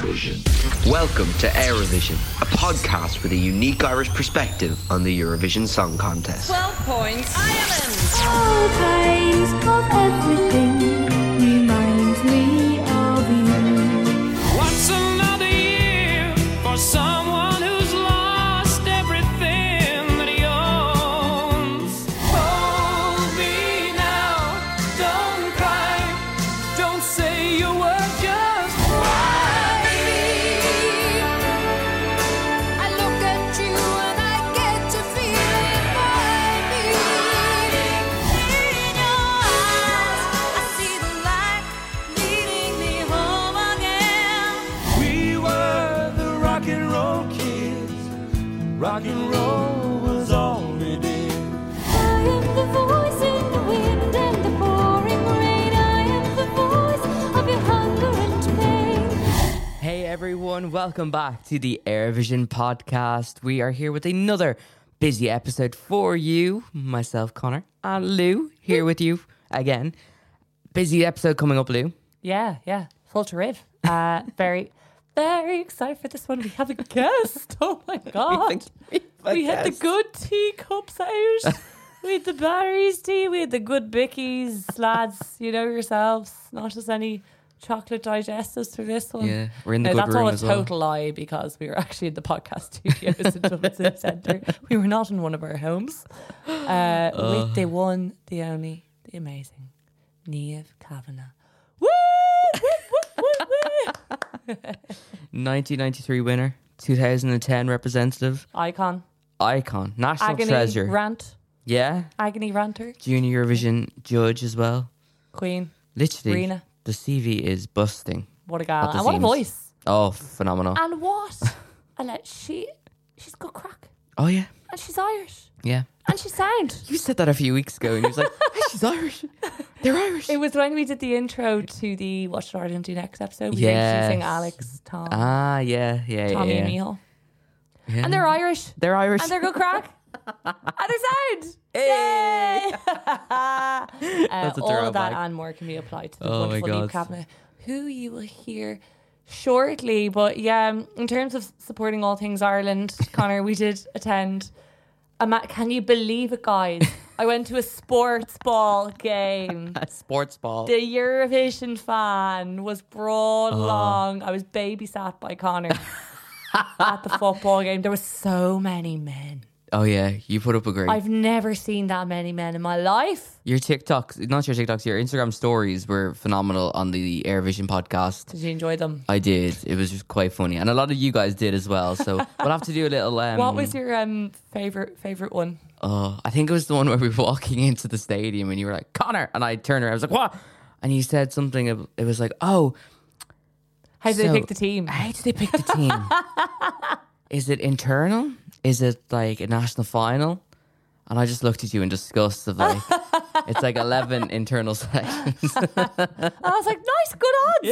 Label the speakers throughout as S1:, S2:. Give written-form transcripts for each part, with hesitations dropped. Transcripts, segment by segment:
S1: Eurovision.
S2: Welcome to Eurovision, a podcast with a unique Irish perspective on the Eurovision Song Contest.
S3: 12 points, Ireland!
S4: All kinds of everything reminds me of you.
S5: What's another year for someone who's lost everything that he owns? Hold me now, don't cry, don't say you were just why me.
S4: I look at you and I get to feel it by me. In your eyes, I see the light leading me home again.
S5: We were the rock and roll kids. Rock and roll was all we did.
S4: I am the voice in the wind and the pouring rain. I am the voice of your hunger and pain.
S6: Hey everyone, welcome back to the Eurovision podcast. We are here with another busy episode for you. Myself, Connor, and Lou here with you again. Busy episode coming up, Lou.
S7: Yeah, full to riv. Very, very excited for this one. We have a guest. Oh my god, we had the good teacups out. We had the Barry's tea. We had the good Bickies, lads. You know yourselves. Not just any chocolate digestives for this one.
S6: Yeah, we're in the
S7: No,
S6: good
S7: that's
S6: room
S7: all a
S6: as well.
S7: total lie because we were actually in the podcast studios in Dublin City Centre. We were not in one of our homes. With the one, the only, the amazing Niamh Kavanagh. Woo! Woo, woo, woo, woo.
S6: 1993 winner, 2010 representative,
S7: Icon.
S6: icon, national
S7: Agony
S6: treasure.
S7: rant.
S6: Yeah,
S7: Agony ranter.
S6: junior Eurovision judge as well.
S7: Queen.
S6: Literally,
S7: Rena.
S6: the CV is busting.
S7: What a gal.
S6: At the
S7: And what a
S6: seams.
S7: voice.
S6: Oh, phenomenal.
S7: And what? she's got crack.
S6: Oh yeah,
S7: And she's Irish.
S6: yeah.
S7: And she's sound.
S6: You said that a few weeks ago, and he was like, "Hey, she's Irish. They're Irish."
S7: It was when we did the intro to the What Should Ireland Do Next episode. We were
S6: Yes.
S7: introducing Alex, Tom,
S6: Yeah.
S7: Tommy and Neil.
S6: Yeah.
S7: And they're Irish.
S6: They're Irish.
S7: And they're good crack. And they're sound.
S6: Hey!
S7: Yay!
S6: That's a
S7: all of that
S6: throwback.
S7: and more can be applied to the
S6: Oh my
S7: wonderful Niamh
S6: God.
S7: Kavanagh, who you will hear shortly. But yeah, in terms of supporting all things Ireland, Connor, we did attend can you believe it, guys? I went to a sports ball game.
S6: A sports ball.
S7: The Eurovision fan was brought along. I was babysat by Connor at the football game. There were so many men.
S6: Oh yeah, you put up a great.
S7: I've never seen that many men in my life.
S6: Your TikToks, not your TikToks, your Instagram stories were phenomenal on the Eurovision podcast.
S7: Did you enjoy them?
S6: I did. It was just quite funny, and a lot of you guys did as well. So we'll have to do a little.
S7: What was your favorite one?
S6: I think it was the one where we were walking into the stadium, and you were like, "Connor," and I turned around. I was like, "What?" And you said something. It was like, "Oh,
S7: How did
S6: so
S7: they pick the team?
S6: How did they pick the team? Is it internal? Is it like a national final?" And I just looked at you in disgust of like, it's like 11 internal selections.
S7: I was like, nice, good odds.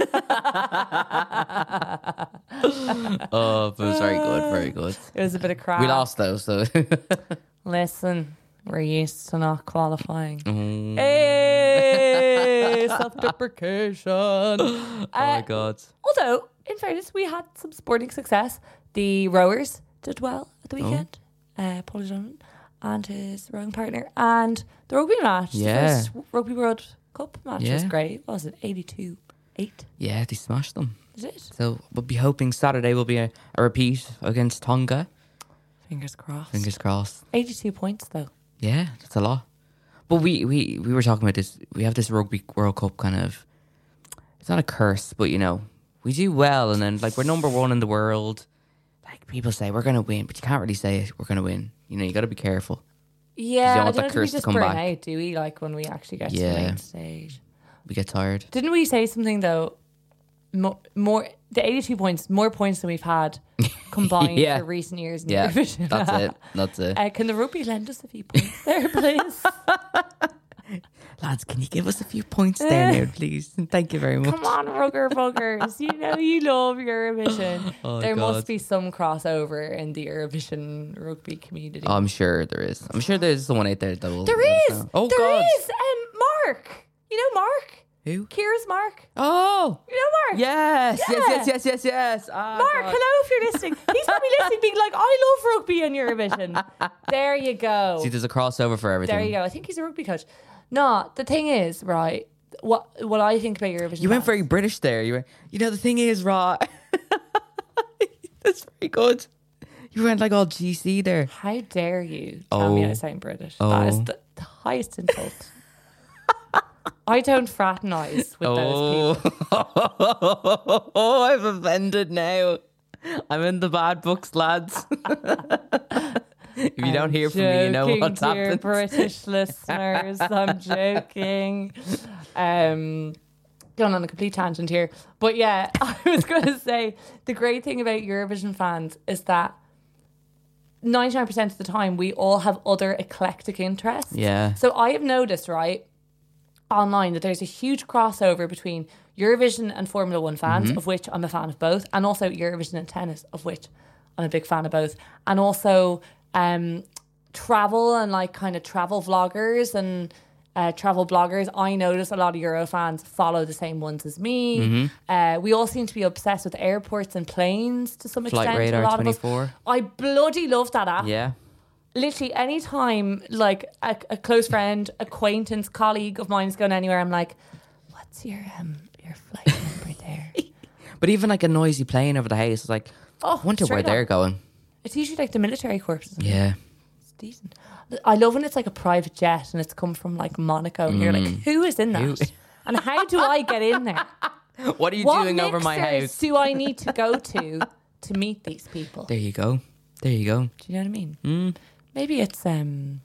S6: Oh, but it was very good, very good.
S7: It was a bit of crap.
S6: We lost though, so
S7: Listen, we're used to not qualifying.
S6: Mm.
S7: Hey, self-deprecation.
S6: oh my god.
S7: Although, in fairness, we had some sporting success. The rowers did well at the weekend. Paul Donovan and his rowing partner. And the rugby match,
S6: Yeah.
S7: the first Rugby World Cup match was
S6: Yeah.
S7: great. What was it? 82-8?
S6: Yeah, they smashed them.
S7: Is it?
S6: So we'll be hoping Saturday will be a repeat against Tonga.
S7: Fingers crossed.
S6: Fingers crossed.
S7: 82 points, though.
S6: Yeah, that's a lot. But we were talking about this. We have this Rugby World Cup kind of. It's not a curse, but you know, we do well, and then like we're number one in the world. Like people say we're gonna win, but you can't really say it, we're gonna win. You know, you got to be careful.
S7: Yeah,
S6: don't
S7: I
S6: want
S7: don't
S6: that
S7: know, do we
S6: curse to
S7: just
S6: come
S7: burn
S6: back.
S7: out, do we? Like when we actually get to the
S6: Yeah.
S7: main stage.
S6: We get tired.
S7: Didn't we say something though? More the 82 points, more points than we've had combined
S6: Yeah.
S7: for recent years in
S6: Yeah,
S7: Eurovision.
S6: that's it. That's it.
S7: Can the rugby lend us a few points there, please?
S6: Lads, can you give us a few points there now, please? Thank you very much.
S7: Come on, rugger buggers. You know you love Eurovision.
S6: Oh,
S7: there
S6: God.
S7: must be some crossover in the Eurovision rugby community.
S6: Oh, I'm sure there is. I'm sure there's someone out there that will.
S7: There
S6: let us
S7: is.
S6: know. Oh
S7: There
S6: God.
S7: is. Mark. You know Mark?
S6: Who?
S7: Kira's Mark.
S6: Oh,
S7: You know Mark?
S6: yes,
S7: Yeah.
S6: yes.
S7: Mark, hello if you're listening. He's probably listening being like, I love rugby and Eurovision. There you go.
S6: See, there's a crossover for everything.
S7: There you go. I think he's a rugby coach. No, the thing is, right, what I think about Eurovision.
S6: You went
S7: fans-
S6: very British there. You went, the thing is, Raw. That's very good. You went like all GC there.
S7: How dare you tell me I sound British? That is the highest insult. I don't fraternise with those people.
S6: Oh, I'm offended now. I'm in the bad books, lads. If you don't hear from me, you know what's
S7: Joking, dear
S6: happened.
S7: British listeners, I'm joking. Going on a complete tangent here. But yeah, I was going to say, the great thing about Eurovision fans is that 99% of the time we all have other eclectic interests.
S6: Yeah.
S7: So I have noticed, right, online that there's a huge crossover between Eurovision and Formula One fans, of which I'm a fan of both, and also Eurovision and tennis, of which I'm a big fan of both, and also travel and like kind of travel vloggers and travel bloggers. I notice a lot of Euro fans follow the same ones as me. We all seem to be obsessed with airports and planes to some
S6: Flight
S7: extent.
S6: Radar
S7: a lot of us.
S6: 24.
S7: I bloody love that app.
S6: Yeah.
S7: Literally any time like a close friend, acquaintance, colleague of mine is going anywhere, I'm like, what's your flight number there?
S6: But even like a noisy plane over the house, it's like, I wonder where
S7: straight
S6: they're
S7: up.
S6: going.
S7: It's usually like the military corps.
S6: Yeah.
S7: It's decent. I love when it's like a private jet and it's come from like Monaco and you're like, who is in that? And how do I get in there?
S6: What are you
S7: What
S6: doing over my
S7: mixers
S6: house?
S7: do I need to go to meet these people?
S6: There you go. There you go.
S7: Do you know what I mean? Maybe it's Martin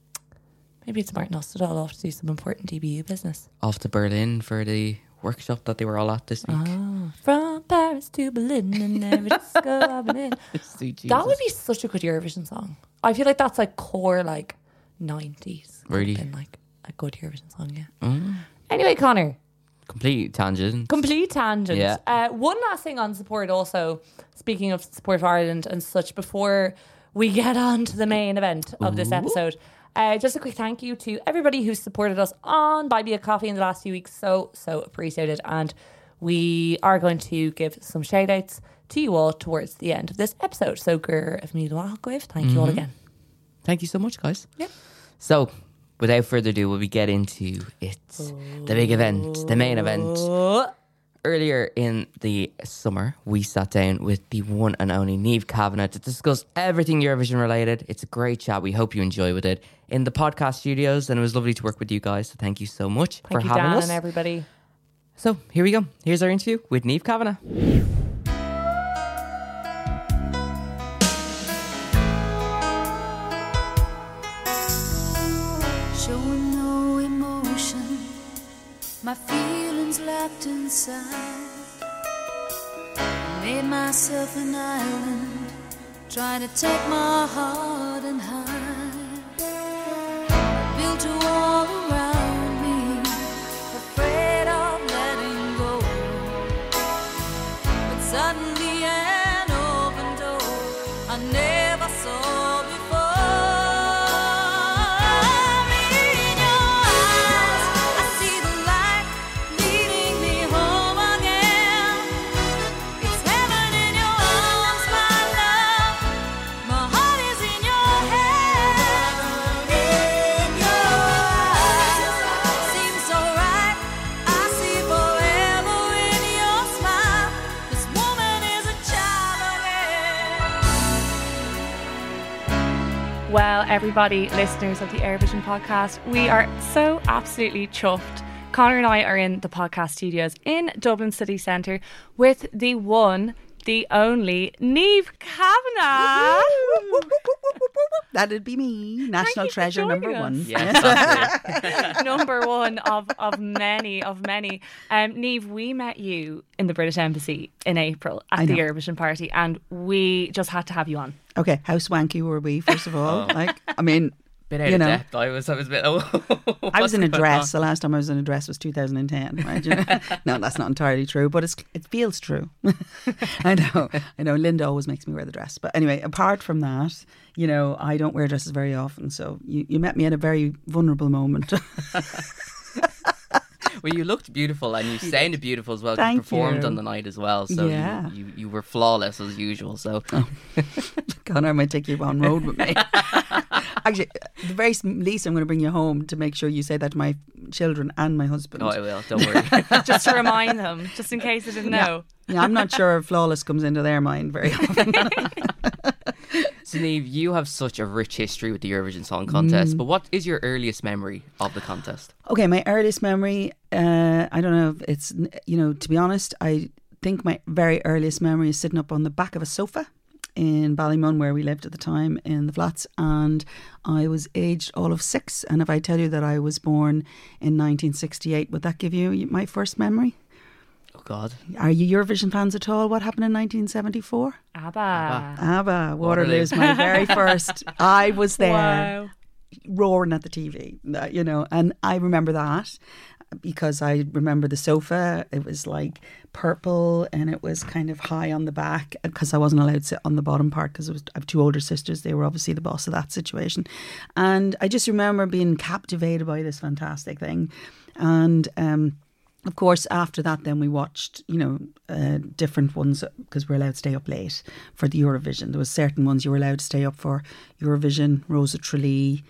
S7: Ostadal off to do some important DBU business.
S6: Off to Berlin for the workshop that they were all at this week.
S7: From Paris to Berlin and every disco I've been in.
S6: Sweet Jesus.
S7: That would be such a good Eurovision song. I feel like that's like core like 90s. Would have
S6: Really?
S7: been like a good Eurovision song, yeah. Anyway, Connor,
S6: Complete tangent.
S7: complete tangent.
S6: Yeah.
S7: One last thing on support also, speaking of support of Ireland and such, before we get on to the main event of this episode. Just a quick thank you to everybody who's supported us on Buy Me a Coffee in the last few weeks. So appreciated. And we are going to give some shout outs to you all towards the end of this episode. So, thank you all again.
S6: Thank you so much, guys.
S7: Yeah.
S6: So, without further ado, will we get into it? The big event, the main event. Earlier in the summer, we sat down with the one and only Niamh Kavanagh to discuss everything Eurovision related. It's a great chat. We hope you enjoy with it in the podcast studios, and it was lovely to work with you guys. So thank you so much for
S7: Thank you,
S6: having
S7: Dan,
S6: us.
S7: and everybody.
S6: So here we go. Here's our interview with Niamh Kavanagh.
S4: Showing no emotion, my feelings locked inside. Made myself an island, trying to take my heart and hide. Built a wall around me, afraid of letting go. But suddenly an open door I never saw before. In your eyes, I see the light leading me home again. It's heaven in your arms, my love. My heart is in your hands. In your eyes, seems so right. I see forever in your smile. This woman is a child again.
S7: Well, everybody, listeners of the Eurovision podcast, we are so absolutely chuffed. Connor and I are in the podcast studios in Dublin City Centre with the one, the only Niamh Kavanagh.
S1: That'd be me, national
S7: you for
S1: treasure
S7: joining
S1: number
S7: us.
S1: one.
S6: Yes, that's it.
S7: Number one of many. Niamh, we met you in the British Embassy in April at
S1: I
S7: the
S1: know.
S7: Eurovision party, and we just had to have you on.
S1: Okay, how swanky were we? First of all, I mean,
S6: Bit out
S1: you
S6: of
S1: know,
S6: depth. I was a bit.
S1: I was in a dress. The last time I was in a dress was 2010. Right? You know? No, that's not entirely true, but it feels true. I know. Linda always makes me wear the dress, but anyway, apart from that, you know, I don't wear dresses very often. So you met me at a very vulnerable moment.
S6: Well, you looked beautiful and you sounded beautiful as well.
S1: Thank
S6: you performed
S1: you.
S6: on the night as well, so
S1: Yeah.
S6: you were flawless as usual. So
S1: Connor, I might take you on road with me. Actually, the very least, I'm going to bring you home to make sure you say that to my children and my husband.
S6: oh, I will. Don't worry.
S7: Just to remind them, just in case they didn't know.
S1: Yeah, I'm not sure if flawless comes into their mind very often.
S6: So, Niamh, you have such a rich history with the Eurovision Song Contest. But what is your earliest memory of the contest?
S1: Okay, my earliest memory, I don't know if it's, to be honest, I think my very earliest memory is sitting up on the back of a sofa in Ballymun, where we lived at the time, in the flats, and I was aged all of 6. And if I tell you that I was born in 1968, would that give you my first memory?
S6: Oh, God.
S1: Are you Eurovision fans at all? What happened in 1974? ABBA, Waterloo's my very first. I was there.
S7: Wow.
S1: Roaring at the TV, and I remember that because I remember the sofa. It was like purple and it was kind of high on the back because I wasn't allowed to sit on the bottom part because I have 2 older sisters. They were obviously the boss of that situation. And I just remember being captivated by this fantastic thing. And of course, after that, then we watched, different ones because we're allowed to stay up late for the Eurovision. There was certain ones you were allowed to stay up for. Eurovision, Rosa Tralee.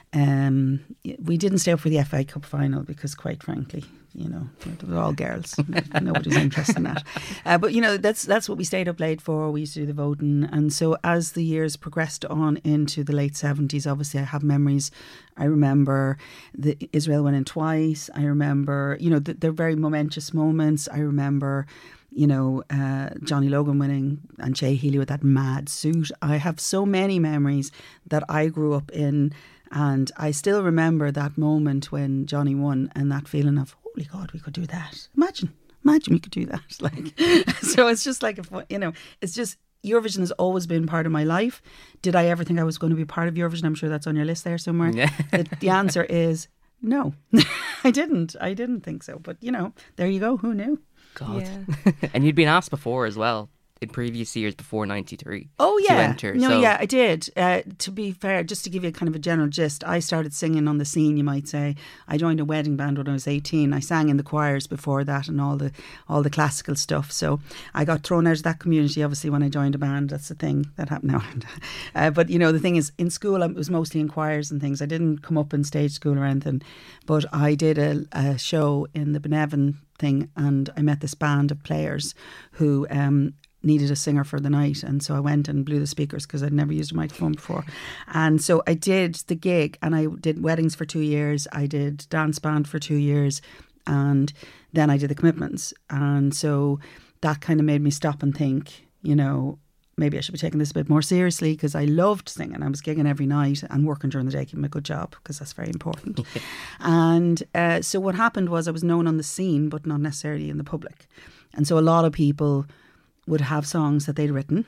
S1: We didn't stay up for the FA Cup final because, quite frankly, they were all girls. Nobody was interested in that. But that's what we stayed up late for. We used to do the voting, and so as the years progressed on into the late 70s, obviously I have memories. I remember Israel went in twice. I remember, they're very momentous moments. I remember, Johnny Logan winning and Shea Healy with that mad suit. I have so many memories that I grew up in. And I still remember that moment when Johnny won and that feeling of, holy God, we could do that. Imagine we could do that. So it's just like, it's just, Eurovision has always been part of my life. Did I ever think I was going to be part of Eurovision? I'm sure that's on your list there somewhere.
S6: Yeah.
S1: The answer is no. I didn't think so. But, there you go. Who knew?
S6: God.
S7: Yeah.
S6: And you'd been asked before as well, in previous years before 93.
S1: Oh, yeah.
S6: To enter.
S1: No,
S6: so.
S1: yeah, I did. To be fair, just to give you kind of a general gist, I started singing on the scene, you might say. I joined a wedding band when I was 18. I sang in the choirs before that and all the classical stuff. So I got thrown out of that community, obviously, when I joined a band. That's the thing that happened now. But, the thing is, in school, it was mostly in choirs and things. I didn't come up in stage school or anything. But I did a show in the Benevan thing and I met this band of players who needed a singer for the night, and so I went and blew the speakers because I'd never used a microphone before. And so I did the gig and I did weddings for 2 years, I did dance band for 2 years, and then I did the commitments. And so that kind of made me stop and think, maybe I should be taking this a bit more seriously, because I loved singing. I was gigging every night and working during the day, keeping a good job, because that's very important. And so what happened was I was known on the scene but not necessarily in the public. And so a lot of people would have songs that they'd written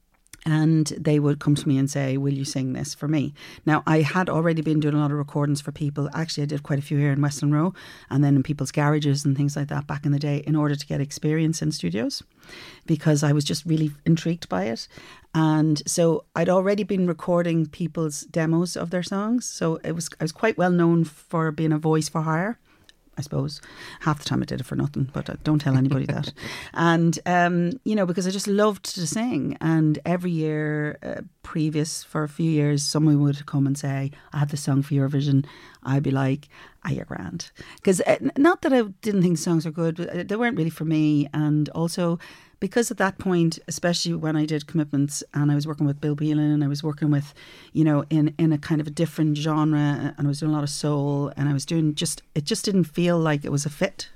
S1: and they would come to me and say, will you sing this for me? Now, I had already been doing a lot of recordings for people. Actually, I did quite a few here in Westland Row and then in people's garages and things like that back in the day in order to get experience in studios, because I was just really intrigued by it. And so I'd already been recording people's demos of their songs. So I was quite well known for being a voice for hire. I suppose half the time I did it for nothing, but don't tell anybody that. And, because I just loved to sing. And every year previous, for a few years, someone would come and say, I have this song for Eurovision. I'd be like, you're grand. Because not that I didn't think the songs were good, but they weren't really for me. And also because at that point, especially when I did Commitments and I was working with Bill Beelan and I was working with, in a kind of a different genre, and I was doing a lot of soul and I was doing it just didn't feel like it was a fit.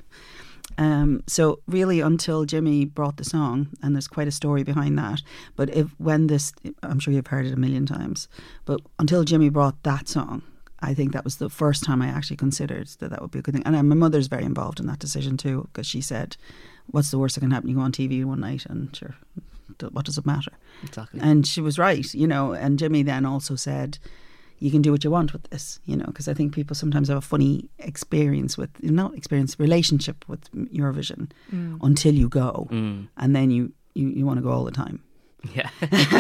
S1: So really until Jimmy brought the song, and there's quite a story behind that, but I'm sure you've heard it a million times, but until Jimmy brought that song, I think that was the first time I actually considered that would be a good thing. And my mother's very involved in that decision too, because she said, what's the worst that can happen? You go on TV one night and sure, what does it matter?
S6: Exactly.
S1: And she was right, and Jimmy then also said, you can do what you want with this, because I think people sometimes have a funny relationship with Eurovision until you go. And then you want to go all the time.
S6: Yeah.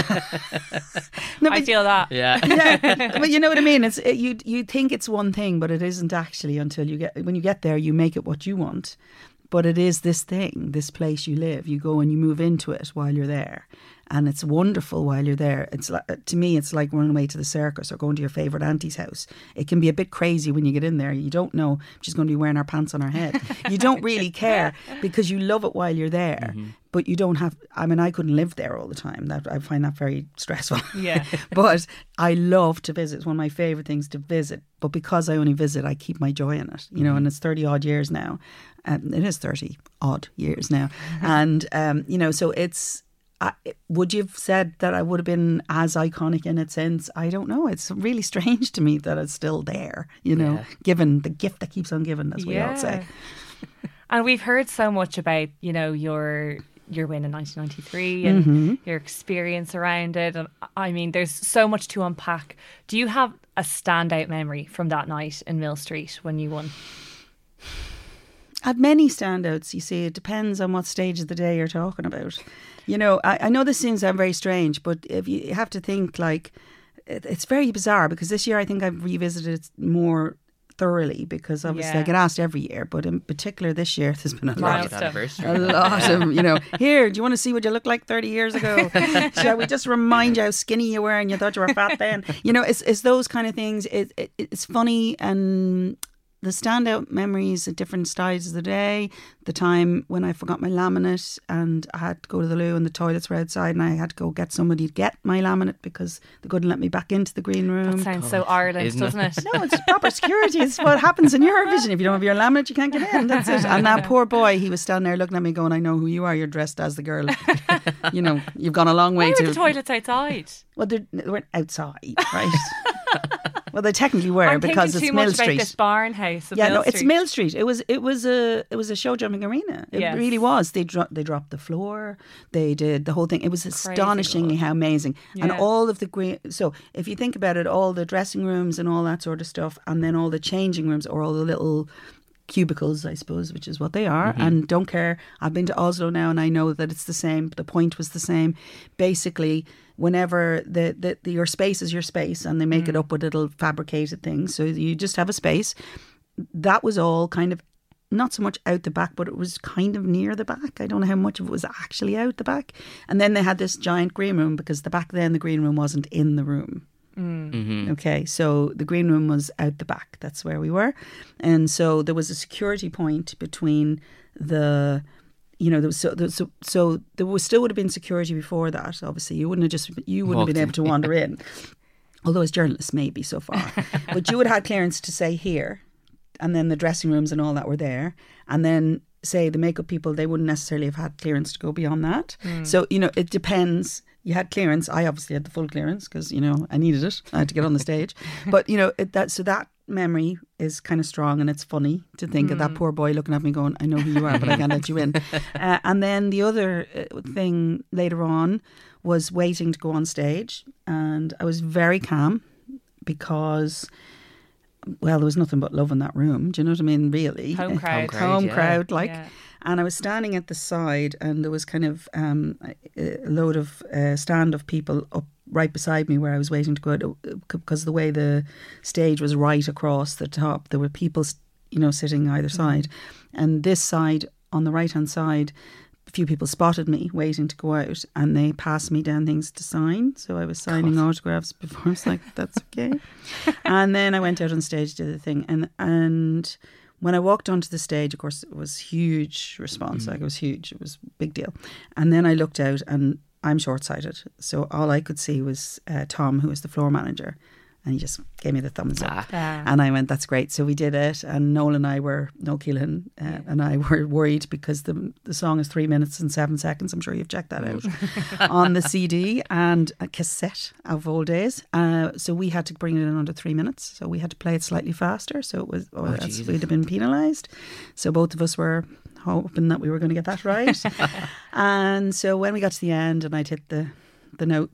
S1: No,
S7: I
S1: but,
S7: feel that.
S6: Yeah.
S1: yeah, but you know what I mean. You think it's one thing, but it isn't actually until when you get there, you make it what you want. But it is this thing, this place you live. You go and you move into it while you're there. And it's wonderful while you're there. It's like, to me, it's like running away to the circus or going to your favourite auntie's house. It can be a bit crazy when you get in there. You don't know if she's going to be wearing her pants on her head. You don't really care because you love it while you're there. But you don't have, I mean, I couldn't live there all the time. I find that very stressful.
S7: Yeah.
S1: But I love to visit. It's one of my favourite things to visit. But because I only visit, I keep my joy in it, you know, and it's 30 odd years now. It is 30 odd years now. And, you know, so it's, would you have said that I would have been as iconic in it since? I don't know. It's really strange to me that it's still there, you know, given the gift that keeps on giving, as we all say.
S7: And we've heard so much about, you know, your win in 1993 and your experience around it. And I mean, there's so much to unpack. Do you have a standout memory from that night in Mill Street when you won?
S1: I had many standouts, you see. It depends on what stage of the day you're talking about. You know, I know this seems very strange, but if you have to think, like, it's very bizarre because this year I think I've revisited it more thoroughly because obviously I get asked every year, but in particular this year there's been a lot of, you know, here, do you want to see what you looked like 30 years ago? Shall we just remind you how skinny you were and you thought you were fat then? You know, it's those kind of things. It's funny, and the standout memories at different stages of the day. The time when I forgot my laminate and I had to go to the loo and the toilets were outside and I had to go get somebody to get my laminate because they couldn't let me back into the green room.
S7: That sounds so Ireland, doesn't it?
S1: No, it's proper security. It's what happens in Eurovision. If you don't have your laminate, you can't get in. That's it. And that poor boy, he was standing there looking at me going, I know who you are. You're dressed as the girl. You know, you've gone a long way
S7: Why
S1: to...
S7: were the toilets outside?
S1: Well, they weren't outside, right? Well, they technically were
S7: I'm
S1: because
S7: thinking
S1: it's
S7: too
S1: Mill
S7: much
S1: Street.
S7: about this barn house.
S1: Yeah,
S7: Mill
S1: no,
S7: Street.
S1: it's Mill Street. It was a show jumping arena. It really was. They dropped the floor. They did the whole thing. It was astonishingly how amazing. And all of the green. So if you think about it, all the dressing rooms and all that sort of stuff, and then all the changing rooms or all the little cubicles, I suppose, which is what they are, and don't care. I've been to Oslo now and I know that it's the same. The point was the same. Basically, whenever your space is your space and they make it up with little fabricated things, so you just have a space. That was all kind of not so much out the back, but it was kind of near the back. I don't know how much of it was actually out the back. And then they had this giant green room because back then the green room wasn't in the room. Okay, so the green room was out the back. That's where we were. And so there was a security point between the, you know, so there was still would have been security before that. Obviously, you wouldn't have been able to wander in. Although as journalists, maybe so far. But you would have had clearance to say here, and then the dressing rooms and all that were there. And then say the makeup people, they wouldn't necessarily have had clearance to go beyond that. So, you know, it depends. You had clearance. I obviously had the full clearance because, you know, I needed it. I had to get on the stage. But, you know, that memory is kind of strong, and it's funny to think of that poor boy looking at me going, I know who you are, but I can't let you in. And then the other thing later on was waiting to go on stage. And I was very calm because... well, there was nothing but love in that room. Do you know what I mean? Really,
S7: home crowd,
S1: crowd, like. Yeah. And I was standing at the side, and there was kind of a load of stand of people up right beside me where I was waiting to go out, because the way the stage was right across the top, there were people, you know, sitting either side, and this side on the right hand side. A few people spotted me waiting to go out, and they passed me down things to sign. So I was signing autographs before. I was like, that's okay. And then I went out on stage, did the thing. And when I walked onto the stage, of course, it was huge response. Like, it was huge. It was a big deal. And then I looked out, and I'm short-sighted. So all I could see was Tom, who was the floor manager. And he just gave me the thumbs up. And I went, that's great. So we did it. And Noel Keelan and I were worried because the song is 3 minutes and 7 seconds. I'm sure you've checked that out on the CD and a cassette of old days. So we had to bring it in under 3 minutes. So we had to play it slightly faster. So it was, we'd have been penalised. So both of us were hoping that we were going to get that right. And so when we got to the end and I'd hit the notes that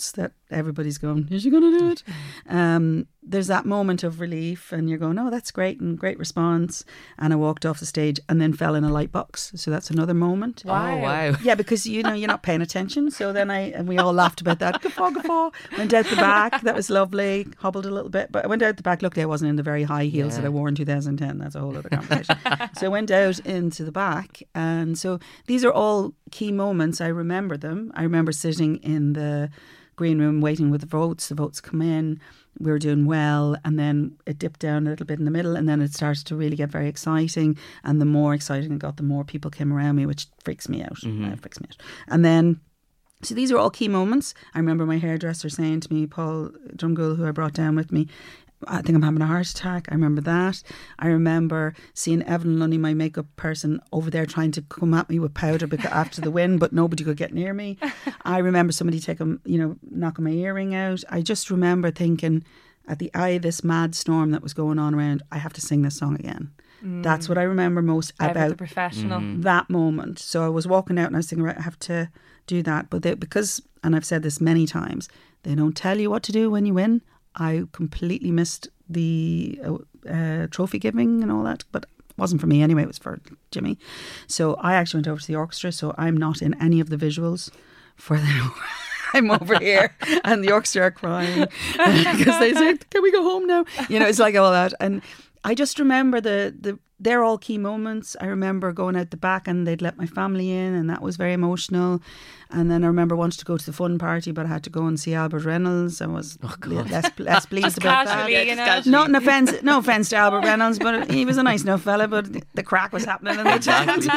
S1: everybody's going, is she going to do it? There's that moment of relief and you're going, oh, that's great and great response. And I walked off the stage and then fell in a light box. So that's another moment.
S6: Oh, wow.
S1: Yeah, because you're not paying attention. So then and we all laughed about that. Guffaw. Went out the back. That was lovely. Hobbled a little bit, but I went out the back. Luckily, I wasn't in the very high heels that I wore in 2010. That's a whole other conversation. So I went out into the back, and so these are all key moments. I remember them. I remember sitting in the green room waiting with the votes. The votes come in. We were doing well, and then it dipped down a little bit in the middle, and then it started to really get very exciting. And the more exciting it got, the more people came around me, which freaks me out. Freaks me out. And then, so these are all key moments. I remember my hairdresser saying to me, Paul Drumgoole, who I brought down with me, I think I'm having a heart attack. I remember that. I remember seeing Evelyn Lunny, my makeup person, over there trying to come at me with powder after the win, but nobody could get near me. I remember somebody knocking my earring out. I just remember thinking, at the eye of this mad storm that was going on around, I have to sing this song again. That's what I remember most about
S7: the professional.
S1: that moment. So I was walking out and I was thinking, right, I have to do that. But because, and I've said this many times, they don't tell you what to do when you win. I completely missed the trophy giving and all that, but it wasn't for me anyway, it was for Jimmy. So I actually went over to the orchestra, so I'm not in any of the visuals for the... I'm over here and the orchestra are crying because they said, can we go home now? It's like all that. And I just remember they're all key moments. I remember going out the back and they'd let my family in, and that was very emotional. And then I remember wanting to go to the fun party, but I had to go and see Albert Reynolds. I was less pleased about that. No offence to Albert Reynolds, but he was a nice enough fella, but the crack was happening in the tent.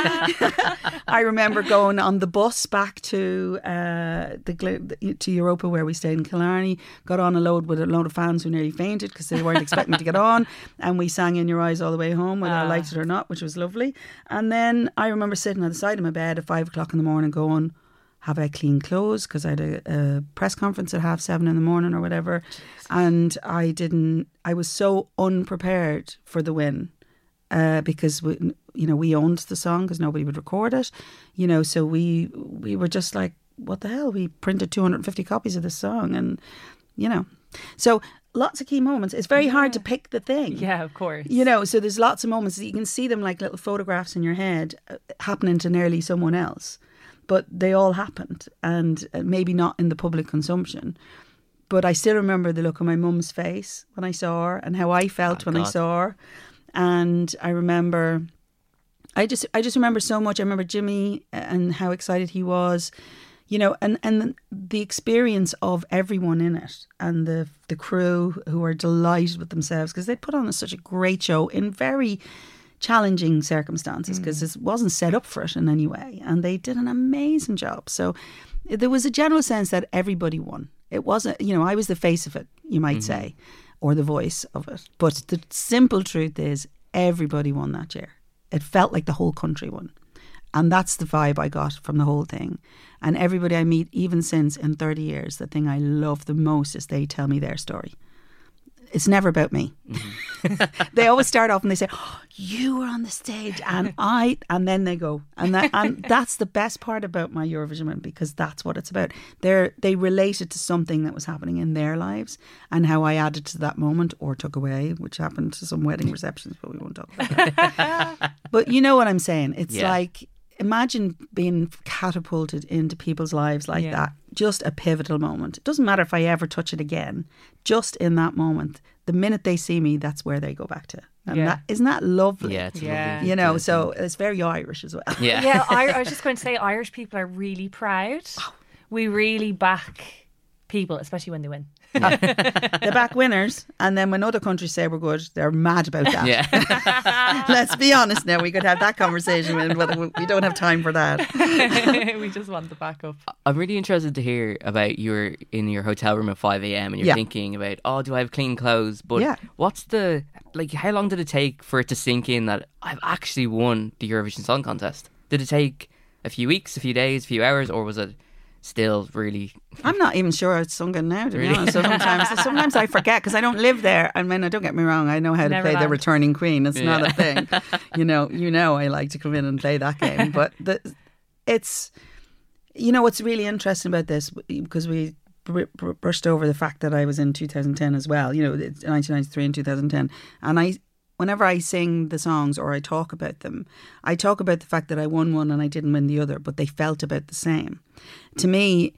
S1: I remember going on the bus back to Europa, where we stayed in Killarney, got on with a load of fans who nearly fainted because they weren't expecting me to get on, and we sang In Your Eyes all the way home, whether I liked it or not, which was lovely. And then I remember sitting on the side of my bed at 5 o'clock in the morning going, have I clean clothes? Because I had a press conference at 7:30 in the morning or whatever. Jesus. And I was so unprepared for the win because we owned the song because nobody would record it. So we were just like, what the hell? We printed 250 copies of this song and, So lots of key moments. It's very hard to pick the thing.
S7: Yeah, of course.
S1: So there's lots of moments that you can see them like little photographs in your head happening to nearly someone else. But they all happened, and maybe not in the public consumption. But I still remember the look on my mum's face when I saw her, and how I felt when I saw her. And I remember, I just remember so much. I remember Jimmy and how excited he was, and the experience of everyone in it, and the crew who were delighted with themselves because they put on such a great show in very challenging circumstances because it wasn't set up for it in any way, and they did an amazing job. So there was a general sense that everybody won. It wasn't, I was the face of it, you might say, or the voice of it, but the simple truth is everybody won that year. It felt like the whole country won, and that's the vibe I got from the whole thing. And everybody I meet, even since in 30 years, the thing I love the most is they tell me their story. It's never about me. They always start off and they say, oh, you were on the stage and then they go. And that's the best part about my Eurovision win, because that's what it's about. They related to something that was happening in their lives and how I added to that moment or took away, which happened to some wedding receptions, but we won't talk about that. But you know what I'm saying? It's like, imagine being catapulted into people's lives like that. Just a pivotal moment. It doesn't matter if I ever touch it again. Just in that moment, the minute they see me, that's where they go back to. And isn't that lovely?
S6: Yeah, it's lovely.
S1: So it's very Irish as well.
S7: Yeah, I was just going to say, Irish people are really proud. We really back people, especially when they win.
S1: They back winners, and then when other countries say we're good, they're mad about that.
S6: Yeah.
S1: Let's be honest now, we could have that conversation, but we don't have time for that.
S7: We just want the backup.
S6: I'm really interested to hear about you're in your hotel room at 5 a.m. and you're thinking about, do I have clean clothes? But what's how long did it take for it to sink in that I've actually won the Eurovision Song Contest? Did it take a few weeks, a few days, a few hours, or was it still really...
S1: I'm not even sure it's sung in now, to be honest. So sometimes I forget because I don't live there. I mean, don't get me wrong, I know how to play the returning queen. It's not a thing. You know I like to come in and play that game. But it's... what's really interesting about this, because we brushed over the fact that I was in 2010 as well. You know, it's 1993 and 2010, and whenever I sing the songs or I talk about them, I talk about the fact that I won one and I didn't win the other, but they felt about the same. To me,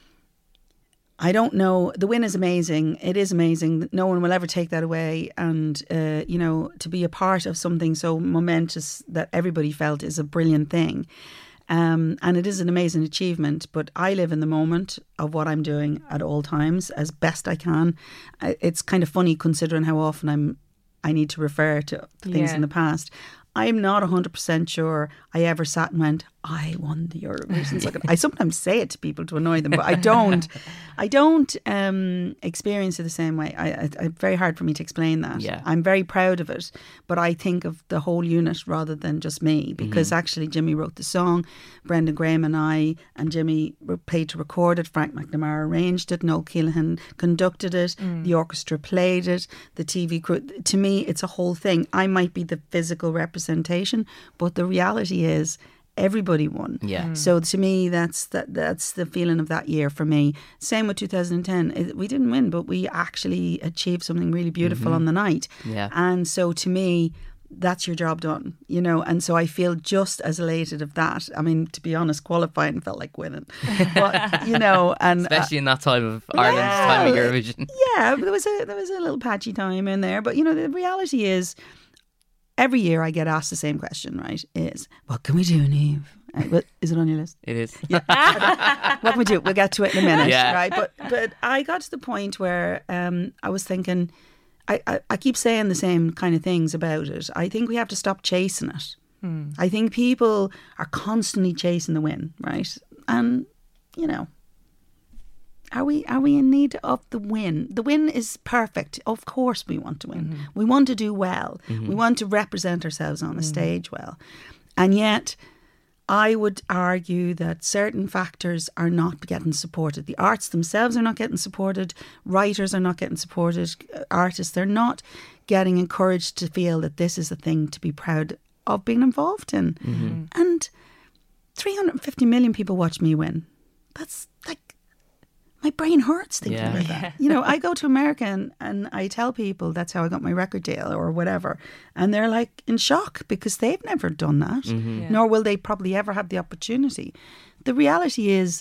S1: I don't know. The win is amazing. It is amazing. No one will ever take that away. And, you know, to be a part of something so momentous that everybody felt is a brilliant thing. And it is an amazing achievement. But I live in the moment of what I'm doing at all times as best I can. It's kind of funny considering how often I need to refer to things in the past. I'm not 100% sure I ever sat and went, I won the Eurovision Song. I sometimes say it to people to annoy them, but I don't. I don't experience it the same way. It's very hard for me to explain that.
S6: Yeah.
S1: I'm very proud of it, but I think of the whole unit rather than just me, because actually Jimmy wrote the song, Brendan Graham and I and Jimmy were paid to record it, Frank McNamara arranged it, Noel Keelan conducted it, the orchestra played it, the TV crew. To me, it's a whole thing. I might be the physical representation, but the reality is everybody won.
S6: Yeah.
S1: So to me, that's the feeling of that year for me. Same with 2010. We didn't win, but we actually achieved something really beautiful on the night.
S6: Yeah.
S1: And so to me, that's your job done, you know. And so I feel just as elated of that. I mean, to be honest, qualifying felt like winning, but you know, and
S6: Especially in that time of Ireland's time of Eurovision.
S1: yeah, there was a little patchy time in there, but you know, the reality is, every year I get asked the same question, right? Is, what can we do, Niamh? But is it on your list?
S6: It is.
S1: What can we do? We'll get to it in a minute,
S6: Yeah.
S1: right? But I got to the point where I was thinking, I keep saying the same kind of things about it. I think we have to stop chasing it. I think people are constantly chasing the win, right? And, you know, Are we in need of the win? The win is perfect. Of course we want to win. We want to do well. We want to represent ourselves on a stage well. And yet I would argue that certain factors are not getting supported. The arts themselves are not getting supported. Writers are not getting supported. Artists, they're not getting encouraged to feel that this is a thing to be proud of being involved in. And 350 million people watch me win. That's like, my brain hurts thinking about that. You know, I go to America and I tell people that's how I got my record deal or whatever. And they're like in shock because they've never done that, nor will they probably ever have the opportunity. The reality is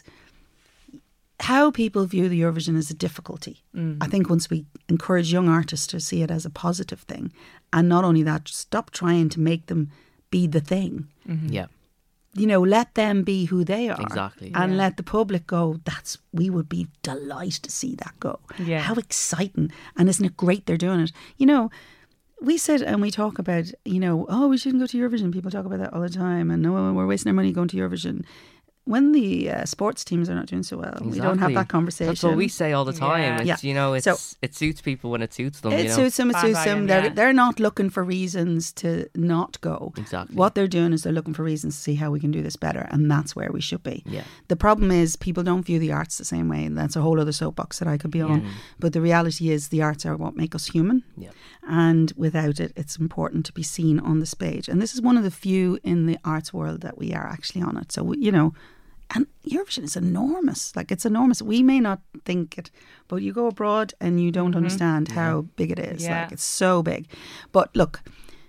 S1: how people view the Eurovision is a difficulty. I think once we encourage young artists to see it as a positive thing, and not only that, stop trying to make them be the thing.
S6: Yeah.
S1: You know, let them be who they are.
S6: Exactly.
S1: And let the public go, we would be delighted to see that go.
S7: Yeah.
S1: How exciting. And isn't it great they're doing it? You know, we sit and we talk about, you know, oh, we shouldn't go to Eurovision. People talk about that all the time. And no, we're wasting our money going to Eurovision. When the sports teams are not doing so well, we don't have that conversation.
S6: That's what we say all the time.
S7: Yeah.
S6: It's, you know, it suits people when it suits them.
S1: It
S6: you know?
S1: suits them, it suits them.
S7: Bandwagon, yeah.
S1: They're not looking for reasons to not go.
S6: Exactly.
S1: What they're doing is they're looking for reasons to see how we can do this better. And that's where we should be.
S6: Yeah.
S1: The problem is people don't view the arts the same way. And that's a whole other soapbox that I could be on. But the reality is the arts are what make us human.
S6: Yeah.
S1: And without it, it's important to be seen on the stage. And this is one of the few in the arts world that we are actually on it. So, you know, and Eurovision is enormous. Like, it's enormous. We may not think it, but you go abroad and you don't understand how big it is.
S7: Yeah.
S1: Like, it's so big. But look,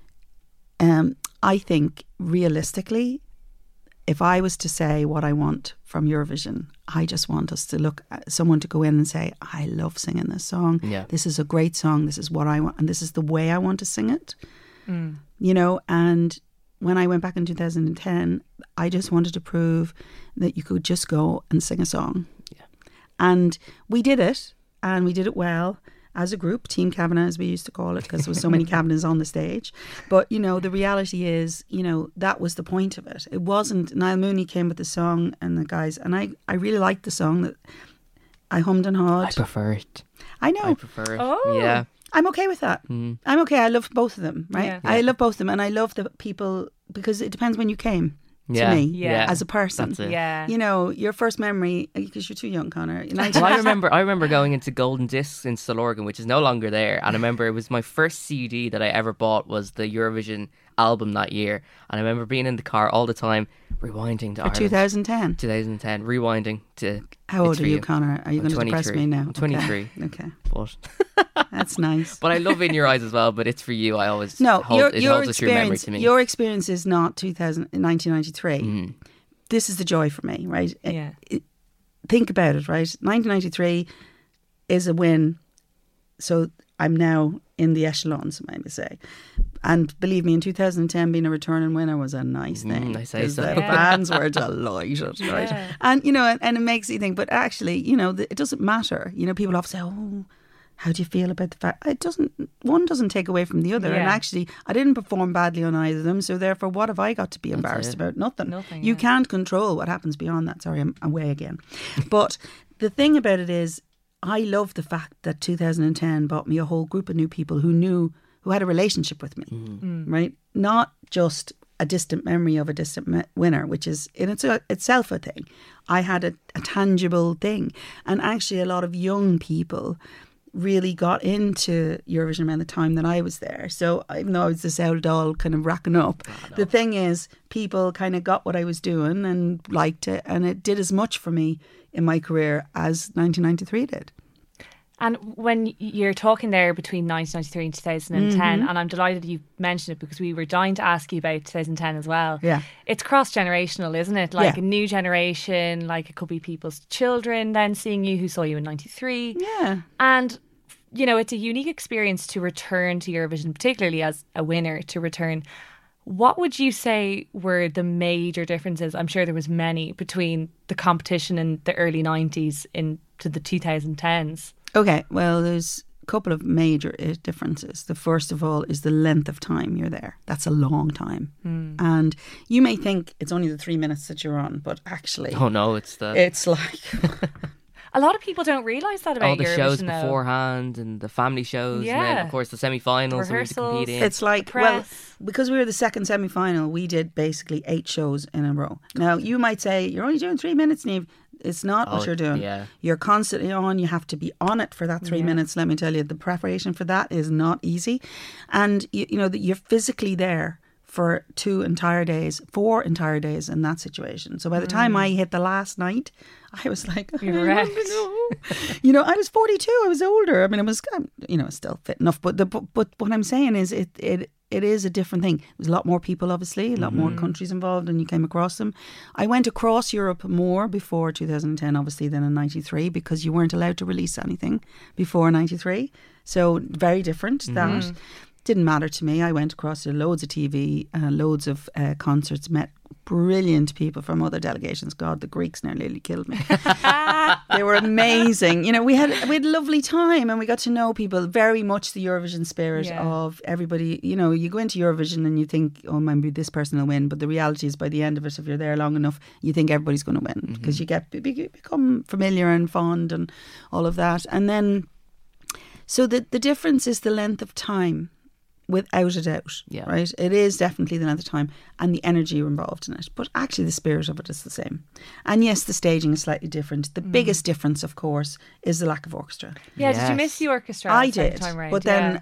S1: I think realistically, if I was to say what I want from Eurovision, I just want us to look at someone to go in and say, I love singing this song.
S6: Yeah.
S1: This is a great song. This is what I want. And this is the way I want to sing it. You know, and when I went back in 2010, I just wanted to prove that you could just go and sing a song.
S6: Yeah.
S1: And we did it, and we did it well as a group, Team Kavanagh, as we used to call it, because there was so many Kavanaghs on the stage. But, you know, the reality is, you know, that was the point of it. It wasn't, Niall Mooney came with the song and the guys, and I really liked the song that I hummed and hawed.
S6: I prefer it.
S1: I know.
S6: I prefer it.
S7: Oh.
S6: Yeah.
S1: I'm okay with that. I'm okay. I love both of them, right?
S7: Yeah.
S1: I love both of them, and I love the people because it depends when you came
S6: Yeah.
S1: to me
S7: Yeah.
S1: as a person.
S6: That's it.
S7: Yeah.
S1: You know, your first memory, because you're too young, Connor.
S6: Well, I remember going into Golden Discs in Stillorgan, which is no longer there. And I remember it was my first CD that I ever bought was the Eurovision
S8: album that year. And I remember being in the car all the time, rewinding to
S1: For
S8: Ireland.
S1: 2010.
S8: 2010, rewinding to.
S1: How old
S8: It's
S1: are
S8: For
S1: you, Connor? Are you
S8: I'm
S1: going to depress
S8: 23.
S1: me now?
S8: I'm 23.
S1: Okay.
S8: But,
S1: That's nice.
S8: but I love In Your Eyes as well. But It's For You. I always
S1: No,
S8: it holds a true memory to me.
S1: your experience is not 1993. This is the joy for me, right?
S7: Yeah.
S1: Think about it, right? 1993 is a win. So I'm now in the echelons, I may say. And believe me, in 2010, being a returning winner was a nice thing.
S8: I say
S1: 'cause
S8: so.
S1: The
S7: Yeah.
S1: fans were delighted, right?
S7: Yeah.
S1: And, you know, and it makes you think, but actually, you know, it doesn't matter. You know, people often say, oh, how do you feel about the fact? One doesn't take away from the other. And
S7: Yeah.
S1: actually, I didn't perform badly on either of them. So therefore, what have I got to be embarrassed
S8: it.
S1: about? Nothing.
S7: Nothing,
S1: You
S7: yeah.
S1: can't control what happens beyond that. Sorry, I'm away again. But the thing about it is, I love the fact that 2010 brought me a whole group of new people who had a relationship with me, right? Not just a distant memory of a distant winner, which is in itself a thing. I had a tangible thing. And actually a lot of young people really got into Eurovision around the time that I was there. So even though I was this old doll kind of racking up, the thing is people kind of got what I was doing and liked it, and it did as much for me in my career as 1993 did.
S7: And when you're talking there between 1993 and 2010,
S1: Mm-hmm.
S7: and I'm delighted you mentioned it because we were dying to ask you about 2010 as well.
S1: Yeah.
S7: It's cross-generational, isn't it? Like
S1: Yeah.
S7: a new generation, like it could be people's children then seeing you who saw you in 93.
S1: Yeah.
S7: And, you know, it's a unique experience to return to Eurovision, particularly as a winner to return. What would you say were the major differences? I'm sure there was many between the competition in the early 90s into the 2010s.
S1: Okay, well, there's a couple of major differences. The first of all is the length of time you're there. That's a long time. And you may think it's only the 3 minutes that you're on, but actually,
S8: Oh no, it's
S1: like,
S7: A lot of people don't realise that about
S8: all the
S7: Eurovision,
S8: shows
S7: though.
S8: beforehand and the family shows, and then
S7: Yeah.
S8: of course the semi-finals that we had to compete in.
S1: it's like,
S7: The
S1: well,
S7: press.
S1: because we were the second semi-final, we did basically 8 shows in a row. Now, you might say, you're only doing 3 minutes, Niamh. It's not what
S8: Oh,
S1: you're doing.
S8: yeah.
S1: You're constantly on. You have to be on it for that 3 minutes. Let me tell you, the preparation for that is not easy. And, you know, that you're physically there for 4 entire days in that situation. So by the time I hit the last night, I was like,
S7: You're
S1: I
S7: wrecked.
S1: don't know. You know, I was 42. I was older. I mean, I was, you know, still fit enough. But what I'm saying is it is a different thing. There's a lot more people, obviously, a lot more countries involved, and you came across them. I went across Europe more before 2010, obviously, than in 93, because you weren't allowed to release anything before 93. So very different. That didn't matter to me. I went across to loads of TV, loads of concerts, met brilliant people from other delegations. God, the Greeks nearly killed me. They were amazing. You know, we had a lovely time, and we got to know people. Very much the Eurovision spirit
S7: Yeah.
S1: of everybody. You know, you go into Eurovision and you think, oh, maybe this person will win, but the reality is, by the end of it, if you're there long enough, you think everybody's going to win because you become familiar and fond and all of that. And then, so the difference is the length of time. Without a doubt,
S8: Yeah.
S1: right? It is definitely the length of time and the energy involved in it. But actually the spirit of it is the same. And yes, the staging is slightly different. The biggest difference, of course, is the lack of orchestra.
S7: Yeah, did you
S8: Yes.
S7: miss the orchestra?
S1: I
S7: the second
S1: did.
S7: time round?
S1: But then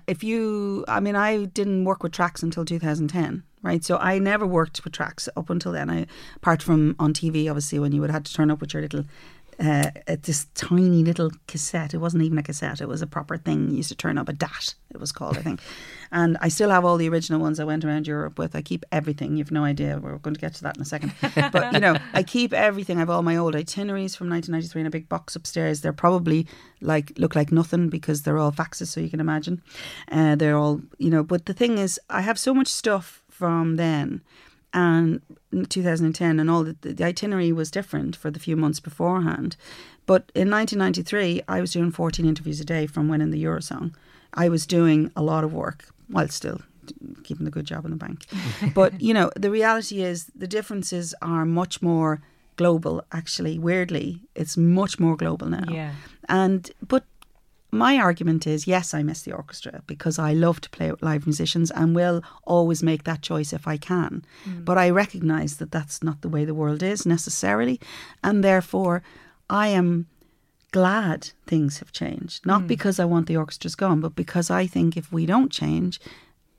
S1: I didn't work with tracks until 2010, right? So I never worked with tracks up until then. Apart from on TV, obviously, when you would have to turn up with your little this tiny little cassette. It wasn't even a cassette. It was a proper thing. You used to turn up, a DAT, it was called, I think. And I still have all the original ones I went around Europe with. I keep everything. You've no idea. We're going to get to that in a second. But, you know, I keep everything. I have all my old itineraries from 1993 in a big box upstairs. They're probably look like nothing because they're all faxes, so you can imagine. They're all, you know, but the thing is, I have so much stuff from then. And in 2010, and all the itinerary was different for the few months beforehand. But in 1993, I was doing 14 interviews a day from winning the Eurosong. I was doing a lot of work while still keeping the good job in the bank. But, you know, the reality is the differences are much more global, actually. Weirdly, it's much more global now.
S7: Yeah.
S1: But my argument is, yes, I miss the orchestra because I love to play with live musicians and will always make that choice if I can. But I recognise that that's not the way the world is necessarily. And therefore, I am glad things have changed. Not because I want the orchestras gone, but because I think if we don't change,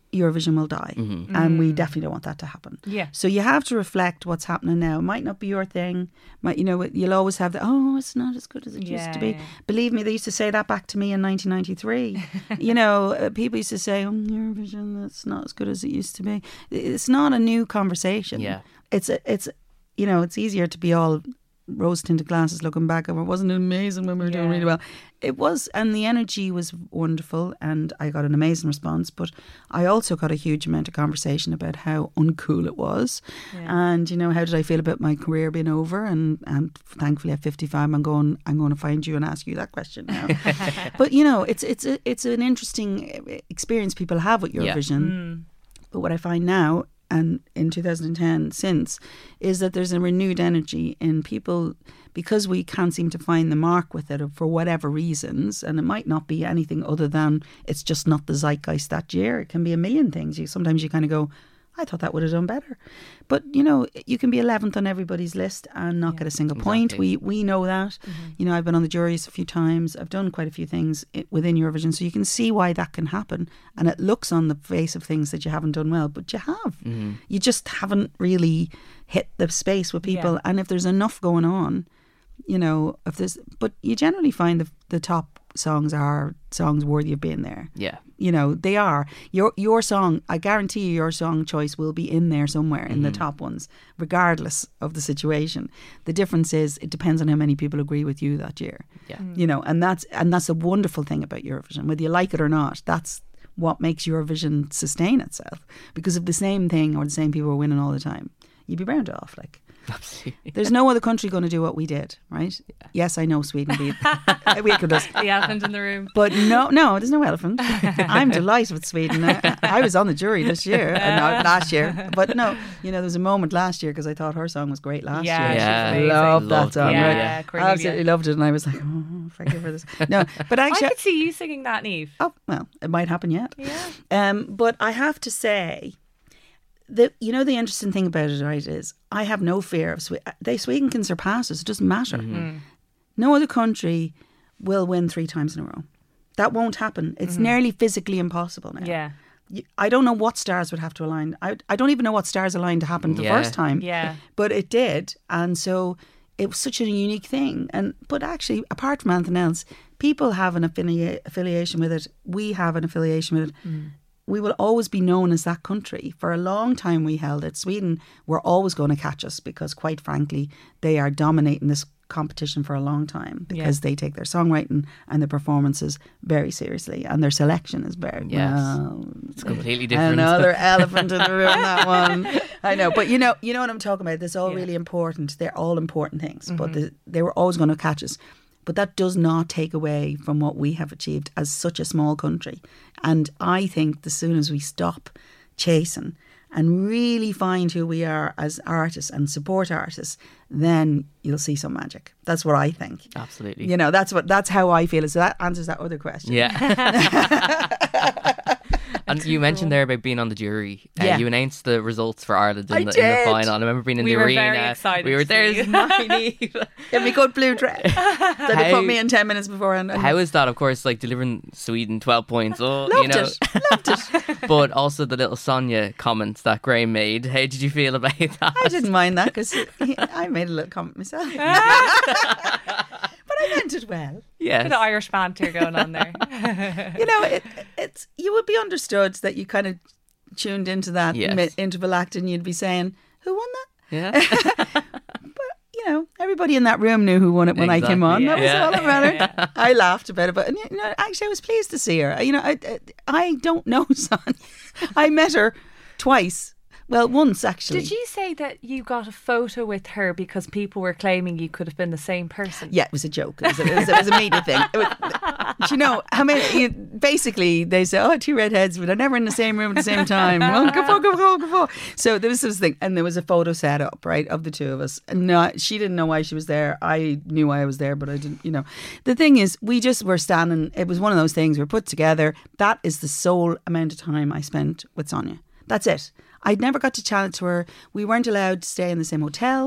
S1: Eurovision will die. And we definitely don't want that to happen.
S7: Yeah.
S1: So you have to reflect what's happening now. It might not be your thing. Might, you'll always have it's not as good as it used to be.
S7: Yeah.
S1: Believe me, they used to say that back to me in 1993. People used to say, Eurovision, that's not as good as it used to be. It's not a new conversation.
S8: Yeah.
S1: It's easier to be all rose-tinted glasses looking back over. Wasn't it amazing when we were doing really well? It was, and the energy was wonderful, and I got an amazing response, but I also got a huge amount of conversation about how uncool it was, and how did I feel about my career being over, and thankfully at 55 I'm going to find you and ask you that question now. But it's an interesting experience people have with Eurovision. But what I find now, and in 2010 since, is that there's a renewed energy in people, because we can't seem to find the mark with it for whatever reasons, and it might not be anything other than it's just not the zeitgeist that year. It can be a million things. Sometimes you kind of go, I thought that would have done better. But, you can be 11th on everybody's list and not get a single point. We know that. I've been on the juries a few times. I've done quite a few things within Eurovision. So you can see why that can happen. And it looks on the face of things that you haven't done well, but you have. You just haven't really hit the space with people.
S7: Yeah.
S1: And if there's enough going on, but you generally find the top songs are songs worthy of being there.
S8: Yeah.
S1: They are. Your song, I guarantee you, your song choice will be in there somewhere in the top ones, regardless of the situation. The difference is it depends on how many people agree with you that year.
S8: Yeah.
S1: And that's a wonderful thing about Eurovision. Whether you like it or not, that's what makes Eurovision sustain itself. Because if the same thing or the same people were winning all the time, you'd be round off.
S8: Absolutely.
S1: There's no other country going to do what we did, right? Yeah. Yes, I know Sweden beat us.
S7: The elephant in the room.
S1: But no, there's no elephant. I'm delighted with Sweden. I was on the jury this year, last year. But no, there was a moment last year because I thought her song was great last year.
S8: Yeah.
S1: I loved that song.
S7: Yeah,
S1: right?
S7: Cornelia.
S1: Absolutely loved it, and I was like, forgive for this. No, but actually,
S7: I could see you singing that, Niamh.
S1: oh well, it might happen yet.
S7: Yeah.
S1: But I have to say, the interesting thing about it, right, is I have no fear of Sweden can surpass us. It doesn't matter. No other country will win 3 times in a row. That won't happen. It's nearly physically impossible now.
S7: Yeah.
S1: I don't know what stars would have to align. I don't even know what stars aligned to happen the first time.
S7: Yeah.
S1: But it did, and so it was such a unique thing. But actually, apart from anything else, people have an affiliation with it. We have an affiliation with it. We will always be known as that country. For a long time we held it. Sweden were always going to catch us because, quite frankly, they are dominating this competition for a long time because they take their songwriting and their performances very seriously, and their selection is very
S8: it's completely different.
S1: Another elephant in the room, that one. I know, but you know what I'm talking about. This is all really important. They're all important things, but they were always going to catch us. But that does not take away from what we have achieved as such a small country. And I think as soon as we stop chasing and really find who we are as artists and support artists, then you'll see some magic. That's what I think.
S8: Absolutely.
S1: That's how I feel. So that answers that other question.
S8: Yeah. And you mentioned there about being on the jury. You announced the results for Ireland in the final. I remember being in the
S7: were
S8: arena.
S7: very excited
S8: We were
S7: to
S8: there.
S7: see you.
S8: Niamh.
S1: Give me good blue dress. That they put me in 10 minutes beforehand.
S8: How is that? Of course, delivering Sweden 12 points. Oh,
S1: Loved it.
S8: But also the little Sonia comments that Graham made. How did you feel about that?
S1: I didn't mind that because I made a little comment myself. But I meant it well.
S8: Yes.
S7: Bit of Irish banter going on there.
S1: It's you would be understood that you kind of tuned into that interval act, and you'd be saying, "Who won that?"
S8: Yeah.
S1: But everybody in that room knew who won it when I came on. That was all that mattered. I laughed about it, but actually, I was pleased to see her. I don't know Sonia. I met her twice. Well, once actually.
S7: Did you say that you got a photo with her because people were claiming you could have been the same person?
S1: Yeah, it was a joke. It was a media thing. Basically, they say, 2 redheads, but they're never in the same room at the same time. Well, go. So there was this thing, and there was a photo set up, right, of the two of us. And she didn't know why she was there. I knew why I was there, but I didn't, The thing is, we just were standing. It was one of those things we were put together. That is the sole amount of time I spent with Sonia. That's it. I'd never got to chat to her. We weren't allowed to stay in the same hotel.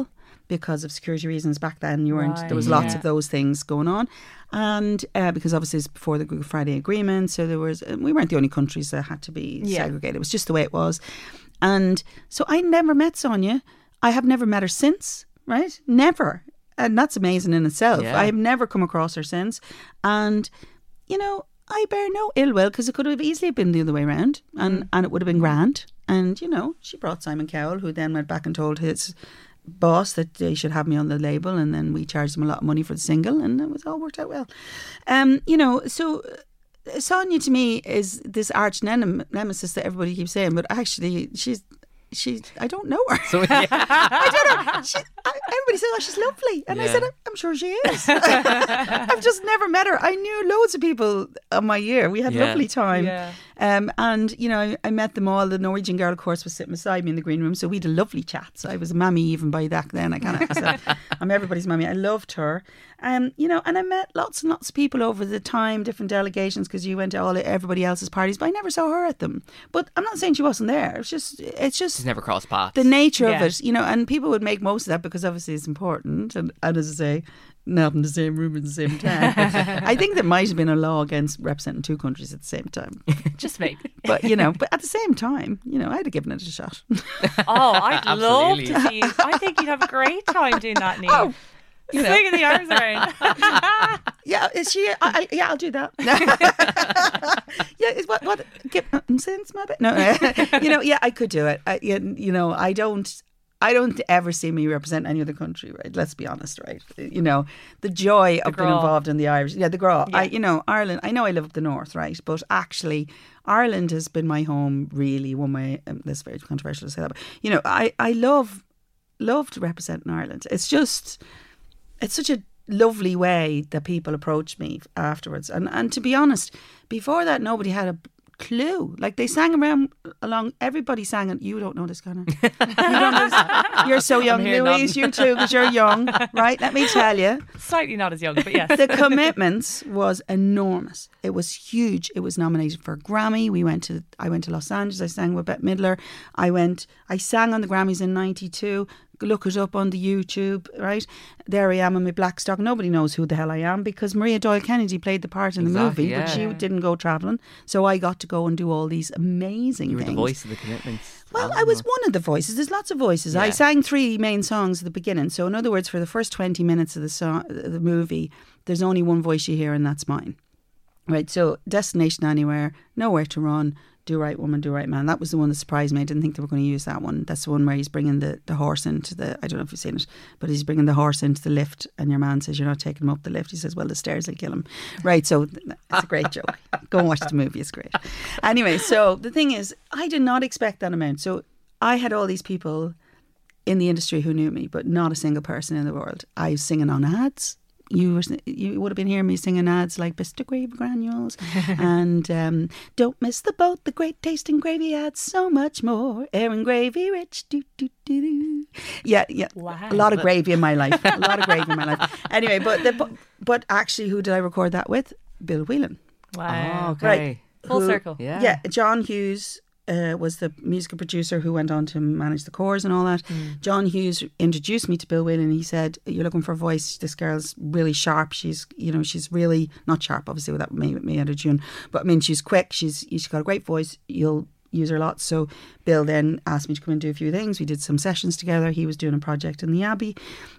S1: because of security reasons back then. You weren't.
S7: Right.
S1: There was lots of those things going on, and because obviously it's before the Good Friday Agreement, so we weren't the only countries that had to be segregated. It was just the way it was, and so I never met Sonia. I have never met her since. Right? Never, and that's amazing in itself.
S6: Yeah.
S1: I have never come across her since, and I bear no ill will because it could have easily been the other way around, and it would have been grand. And she brought Simon Cowell, who then went back and told his boss that they should have me on the label, and then we charged them a lot of money for the single, and it was all worked out well. So Sonia to me is this arch nemesis that everybody keeps saying, but actually I don't know her.
S6: So, yeah.
S1: I don't know. Everybody says, "Oh, she's lovely," and I said, "I'm sure she is." I've just never met her. I knew loads of people on my year. We had a lovely time.
S7: Yeah.
S1: And I met them all. The Norwegian girl, of course, was sitting beside me in the green room, so we had a lovely chat. So I was a mammy even by back then. I'm everybody's mammy. I loved her. And I met lots and lots of people over the time, different delegations, because you went to everybody else's parties, but I never saw her at them. But I'm not saying she wasn't there. It's just
S6: She's never crossed paths.
S1: the nature of it, and people would make most of that because obviously it's important. And as I say, not in the same room at the same time. I think there might have been a law against representing two countries at the same time.
S7: Just maybe.
S1: But but at the same time, I'd have given it a shot.
S7: Oh, I'd love
S6: Absolutely.
S7: to see you. I think you'd have a great time doing that, Neil.
S1: Oh,
S7: Swinging the arms around.
S1: Yeah, is she? I'll do that. Yeah, is what? Get sense, my bit. No, I could do it. I don't ever see me represent any other country, right? Let's be honest, right? The joy of being involved in the Irish. Yeah, the Gra.
S7: Yeah.
S1: Ireland. I know I live up the north, right? But actually, Ireland has been my home. Really, one way. That's very controversial to say that, but I loved representing Ireland. It's such a lovely way that people approach me afterwards. And to be honest, before that, nobody had a clue. Like they sang along, everybody sang it. You don't know this, Connor. You don't know this. You're so young, Louise. You too, because you're young, right? Let me tell you.
S7: Slightly not as young, but yes.
S1: The commitments was enormous. It was huge. It was nominated for a Grammy. I went to Los Angeles. I sang with Bette Midler. I sang on the Grammys in '92. Look it up on the YouTube, right? There I am in my black stock. Nobody knows who the hell I am because Maria Doyle Kennedy played the part in the movie, but she didn't go travelling. So I got to go and do all these amazing things.
S6: You were the voice of the commitments.
S1: Well, I was one of the voices. There's lots of voices. Yeah. I sang 3 main songs at the beginning. So in other words, for the first 20 minutes of the movie, there's only one voice you hear, and that's mine. Right, so Destination Anywhere, Nowhere to Run, Do Right Woman, Do Right Man. That was the one that surprised me. I didn't think they were going to use that one. That's the one where he's bringing the horse into I don't know if you've seen it, but he's bringing the horse into the lift and your man says, you're not taking him up the lift. He says, well, the stairs will kill him. Right, so it's a great joke. Go and watch the movie, it's great. Anyway, so the thing is, I did not expect that amount. So I had all these people in the industry who knew me, but not a single person in the world. I was singing on ads. You would have been hearing me singing ads like Mr. Gravy Granules and Don't Miss the Boat, the great tasting gravy adds so much more. Aaron Gravy Rich, do do do do. Yeah.
S7: Wow.
S1: A lot of gravy in my life. Anyway, but actually, who did I record that with? Bill Whelan.
S7: Wow.
S6: Oh, okay.
S1: Right.
S7: Full circle.
S6: Yeah.
S1: John Hughes was the musical producer who went on to manage the chorus and all that. John Hughes introduced me to Bill Whelan. He said, you're looking for a voice. This girl's really sharp. She's really not sharp, obviously, without me out of tune. But I mean, she's quick. She's got a great voice. You'll use her a lot. So Bill then asked me to come and do a few things. We did some sessions together. He was doing a project in the Abbey.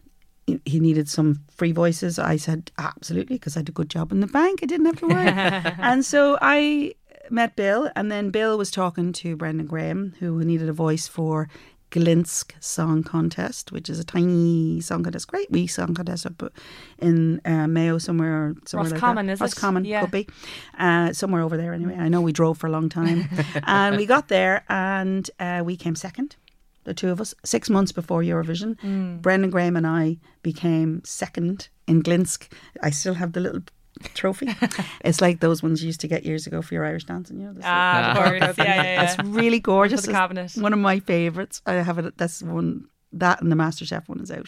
S1: He needed some free voices. I said, absolutely, because I had a good job in the bank. I didn't have to worry. And so I met Bill, and then Bill was talking to Brendan Graham, who needed a voice for Glinsk Song Contest, which is a tiny song contest, great wee song contest up in Mayo somewhere like
S7: Roscommon,
S1: that.
S7: is it?
S1: Roscommon,
S7: Yeah.
S1: could be. Somewhere over there anyway. I know we drove for a long time. And we got there and we came second, the two of us, 6 months before Eurovision. Brendan Graham and I became second in Glinsk. I still have the little trophy. It's like those ones you used to get years ago for your Irish dancing,
S7: Of course. Yeah.
S1: It's really gorgeous.
S7: For the cabinet.
S1: It's one of my favourites. I have it. That's one. That and the MasterChef one is out.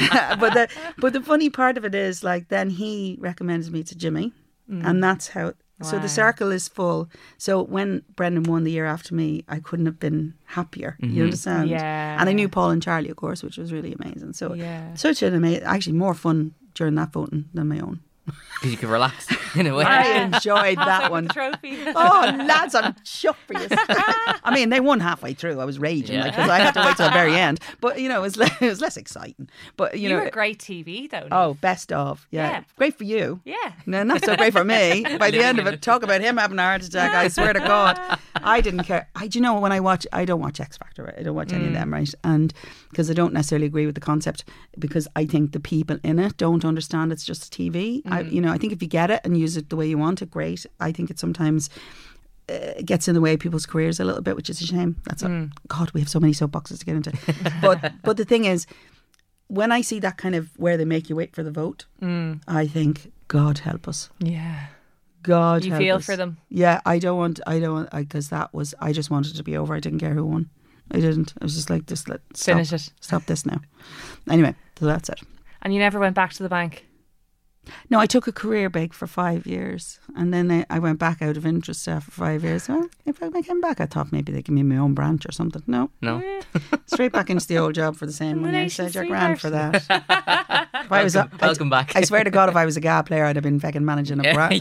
S1: but the funny part of it is, like, then he recommended me to Jimmy, and that's how So
S7: Wow.
S1: the circle is full. So when Brendan won the year after me, I couldn't have been happier. You understand?
S7: Yeah.
S1: And I knew Paul and Charlie, of course, which was really amazing. So
S7: Yeah.
S1: such an amazing, actually more fun during that voting than my own.
S6: Because you can relax in a way.
S1: I enjoyed that one.
S7: Trophy.
S1: Oh, lads, I'm chuffed for you. I mean, they won halfway through. I was raging because I had to wait till the very end. But, you know, it was less exciting. But, you know.
S7: were great TV, though.
S1: Oh, best of. Yeah.
S7: Yeah.
S1: Great for you.
S7: Yeah.
S1: No, not so great for me. By the end of it, talk about him having a heart attack. I swear to God, I didn't care. Do you know, when I don't watch X Factor, right? I don't watch any of them, right? And because I don't necessarily agree with the concept, because I think the people in it don't understand it's just TV. I think if you get it and use it the way you want it, great. I think it sometimes gets in the way of people's careers a little bit, which is a shame. God, we have so many soapboxes to get into. But the thing is, when I see that kind of where they make you wait for the vote, I think, God help us.
S7: Yeah.
S1: God
S7: You
S1: help
S7: feel
S1: us.
S7: for them.
S1: Yeah, I because I just wanted it to be over. I didn't care who won. I didn't. I was just like,
S7: Finish it.
S1: Stop this now. Anyway, so that's it.
S7: And you never went back to the bank?
S1: No, I took a career break for 5 years, and then I went back out of interest after 5 years. Well, if I came back, I thought maybe they'd give me my own branch or something. No, straight back into the old job for the same one. I said, you're grand for that. If I was
S6: Welcome back.
S1: I swear to God, if I was a GA player, I'd have been fucking managing a branch.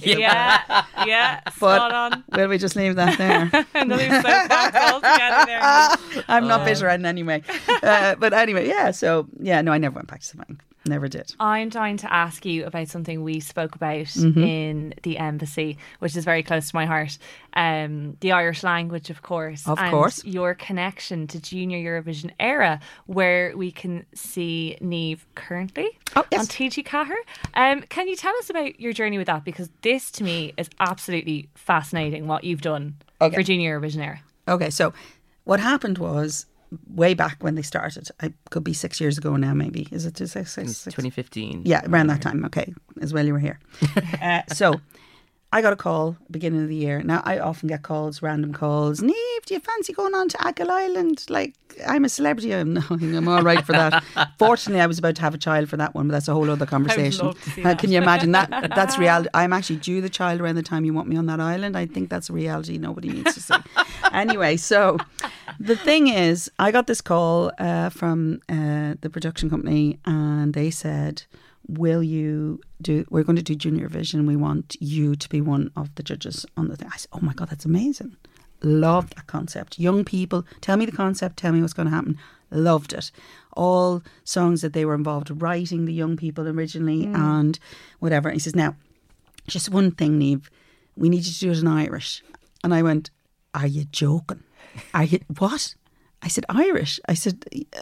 S7: Yeah.
S1: But
S7: Spot on.
S1: will we just leave that there?
S7: Another soapbox altogether there.
S1: I'm not bitter in any way. But anyway, no, I never went back to the bank. Never did.
S7: I'm dying to ask you about something we spoke about in the embassy, which is very close to my heart. The Irish language, of course.
S1: Of
S7: and
S1: course.
S7: your connection to Junior Eurovision Era, where we can see Niamh currently
S1: Oh, yes.
S7: on TG Cahir. Can you tell us about your journey with that? Because this, to me, is absolutely fascinating, what you've done for Junior Eurovision Era.
S1: Okay, so what happened was, way back when they started, I could be 6 years ago now, maybe. Is it
S6: 2015.
S1: Yeah, around that time. Okay, as well you were here. So I got a call beginning of the year. Now I often get calls, random calls. Niamh, do you fancy going on to Achill Island? Like, I'm a celebrity. I'm all right for that. Fortunately, I was about to have a child for that one, but that's a whole other conversation.
S7: love to see that.
S1: Can you imagine that? That's reality. I'm actually due the child around the time you want me on that island. I think that's a reality nobody needs to see. Anyway, so the thing is, I got this call from the production company, and they said, we're going to do Junior Vision. We want you to be one of the judges on the thing. I said, oh my God, that's amazing. Loved that concept. Young people, tell me the concept, tell me what's going to happen. Loved it. All songs that they were involved writing, the young people originally, and whatever. And he says, now, just one thing, Niamh, we need you to do it in Irish. And I went, are you joking? Are you, what? I said, Irish. I said,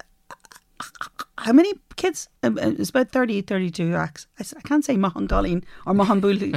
S1: how many kids? It's about 32 acts. I said, I can't say Mahan Golleen or Mahan Bulu.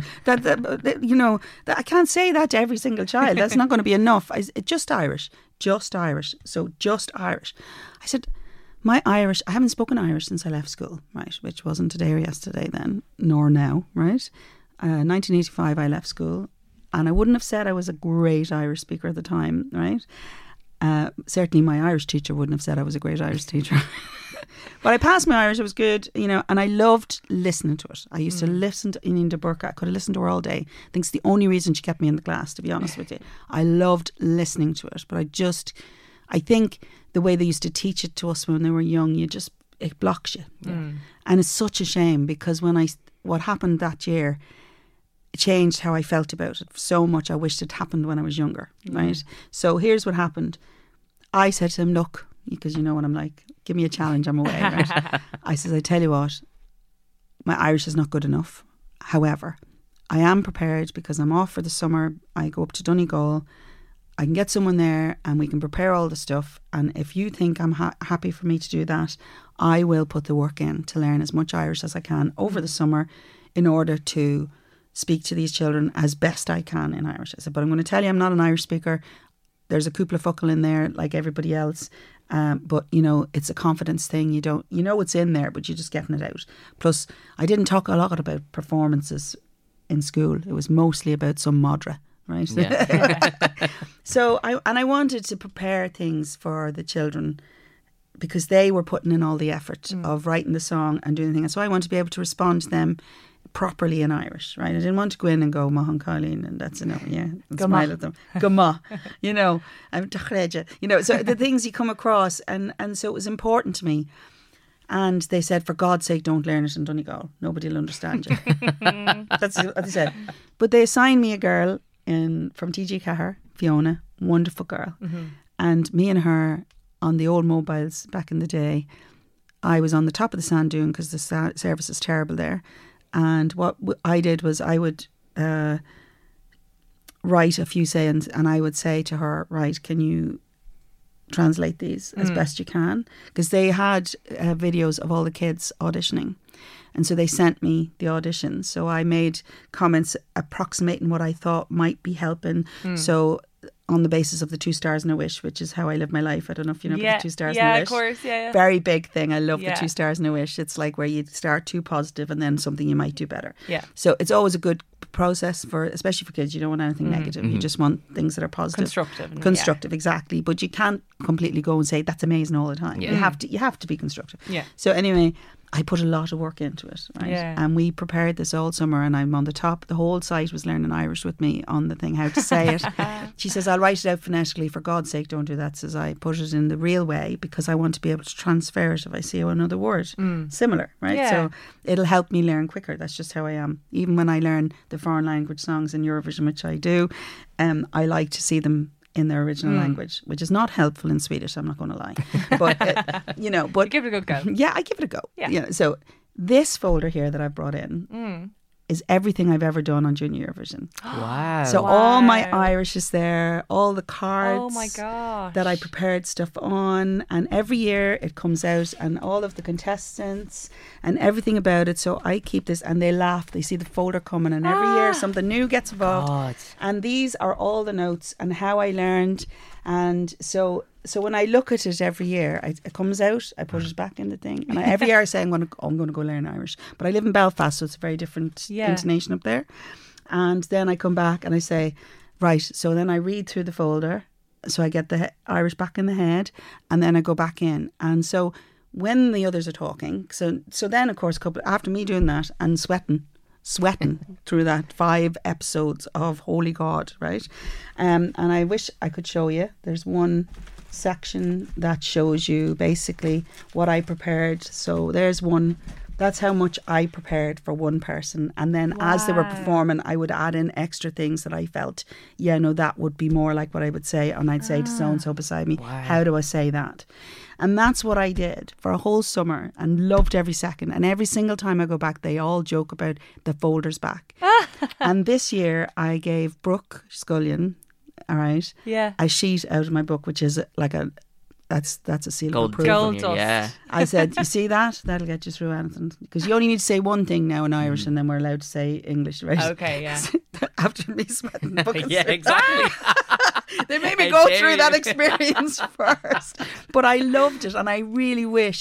S1: I can't say that to every single child. That's not going to be enough. Just Irish. So just Irish. I said, my Irish, I haven't spoken Irish since I left school, right? Which wasn't today or yesterday then, nor now, right? 1985 I left school, and I wouldn't have said I was a great Irish speaker at the time, right? Certainly my Irish teacher wouldn't have said I was a great Irish teacher. But I passed my Irish, it was good, and I loved listening to it. I used to listen to Ineen de Burka. I could have listened to her all day. I think it's the only reason she kept me in the class, to be honest with you. I loved listening to it, but I think the way they used to teach it to us when they were young, it blocks you. And it's such a shame, because what happened that year, it changed how I felt about it so much. I wished it happened when I was younger, right? So here's what happened. I said to him, look, because you know what I'm like, give me a challenge, I'm away, right? I says, I tell you what, my Irish is not good enough. However, I am prepared, because I'm off for the summer. I go up to Donegal. I can get someone there and we can prepare all the stuff. And if you think I'm happy for me to do that, I will put the work in to learn as much Irish as I can over the summer in order to speak to these children as best I can in Irish. I said, but I'm going to tell you, I'm not an Irish speaker. There's a couple of fuckle in there like everybody else. But, it's a confidence thing. You don't, it's in there, but you're just getting it out. Plus, I didn't talk a lot about performances in school. It was mostly about some modra, right? Yeah. So I wanted to prepare things for the children, because they were putting in all the effort of writing the song and doing the thing. And so I wanted to be able to respond to them properly in Irish, right? I didn't want to go in and go Mahan Colleen and that's enough, yeah, and smile at them. Go ma, you know, I'm Tachreja, you know. So the things you come across, and so it was important to me. And they said, for God's sake, don't learn it in Donegal. Nobody will understand you. That's what they said. But they assigned me a girl from TG Cahir, Fiona, wonderful girl, and me and her on the old mobiles back in the day. I was on the top of the sand dune because the service is terrible there. And what I did was I would write a few sayings and I would say to her, right, can you translate these as best you can? Because they had videos of all the kids auditioning. And so they sent me the auditions. So I made comments approximating what I thought might be helping. So on the basis of the 2 stars and a wish, which is how I live my life. I don't know if you know about the 2 stars and a wish.
S7: Yeah, of course, yeah.
S1: Very big thing. I love the 2 stars and a wish. It's like where you start too positive and then something you might do better.
S7: Yeah.
S1: So it's always a good process especially for kids. You don't want anything negative. You just want things that are positive. Constructive, exactly. But you can't completely go and say that's amazing all the time. You have to be constructive.
S7: Yeah.
S1: So anyway, I put a lot of work into it, right?
S7: Yeah.
S1: And we prepared this all summer and I'm on the top. The whole site was learning Irish with me on the thing, how to say it. She says, I'll write it out phonetically. For God's sake, don't do that. Says I put it in the real way because I want to be able to transfer it if I see another word similar, right?
S7: Yeah.
S1: So it'll help me learn quicker. That's just how I am. Even when I learn the foreign language songs in Eurovision, which I do, I like to see them in their original language, which is not helpful in Swedish, I'm not going to lie. But, but
S7: give it a good go.
S1: Yeah, I give it a go.
S7: Yeah.
S1: You know, so this folder here that I've brought in is everything I've ever done on Junior Eurovision.
S6: Wow.
S1: So all my Irish is there, all the cards
S7: Oh my gosh.
S1: that I prepared stuff on, and every year it comes out and all of the contestants and everything about it. So I keep this and they laugh. They see the folder coming and every year something new gets involved.
S6: God.
S1: And these are all the notes and how I learned. And so when I look at it every year, it comes out, I put it back in the thing. And every year I say I'm going to go learn Irish. But I live in Belfast, so it's a very different intonation up there. And then I come back and I say, right, so then I read through the folder. So I get the Irish back in the head and then I go back in. And so when the others are talking, so then of course, after me doing that and sweating through that 5 episodes of Holy God, right? And I wish I could show you. There's one section that shows you basically what I prepared. So there's one. That's how much I prepared for one person. And then as they were performing, I would add in extra things that I felt, that would be more like what I would say. And I'd say to so-and-so beside me, how do I say that? And that's what I did for a whole summer and loved every second. And every single time I go back, they all joke about the folders back. And this year I gave Brooke Scullion, all right, a sheet out of my book, which is like that's a seal of approval.
S7: Gold dust.
S6: Yeah.
S1: I said, you see that? That'll get you through anything. Because you only need to say one thing now in Irish and then we're allowed to say English, right?
S7: Okay, yeah.
S1: After me sweating buckets.
S6: Yeah, exactly.
S1: They made me
S6: How
S1: go
S6: dare
S1: through that
S6: you.
S1: experience first. But I loved it and I really wish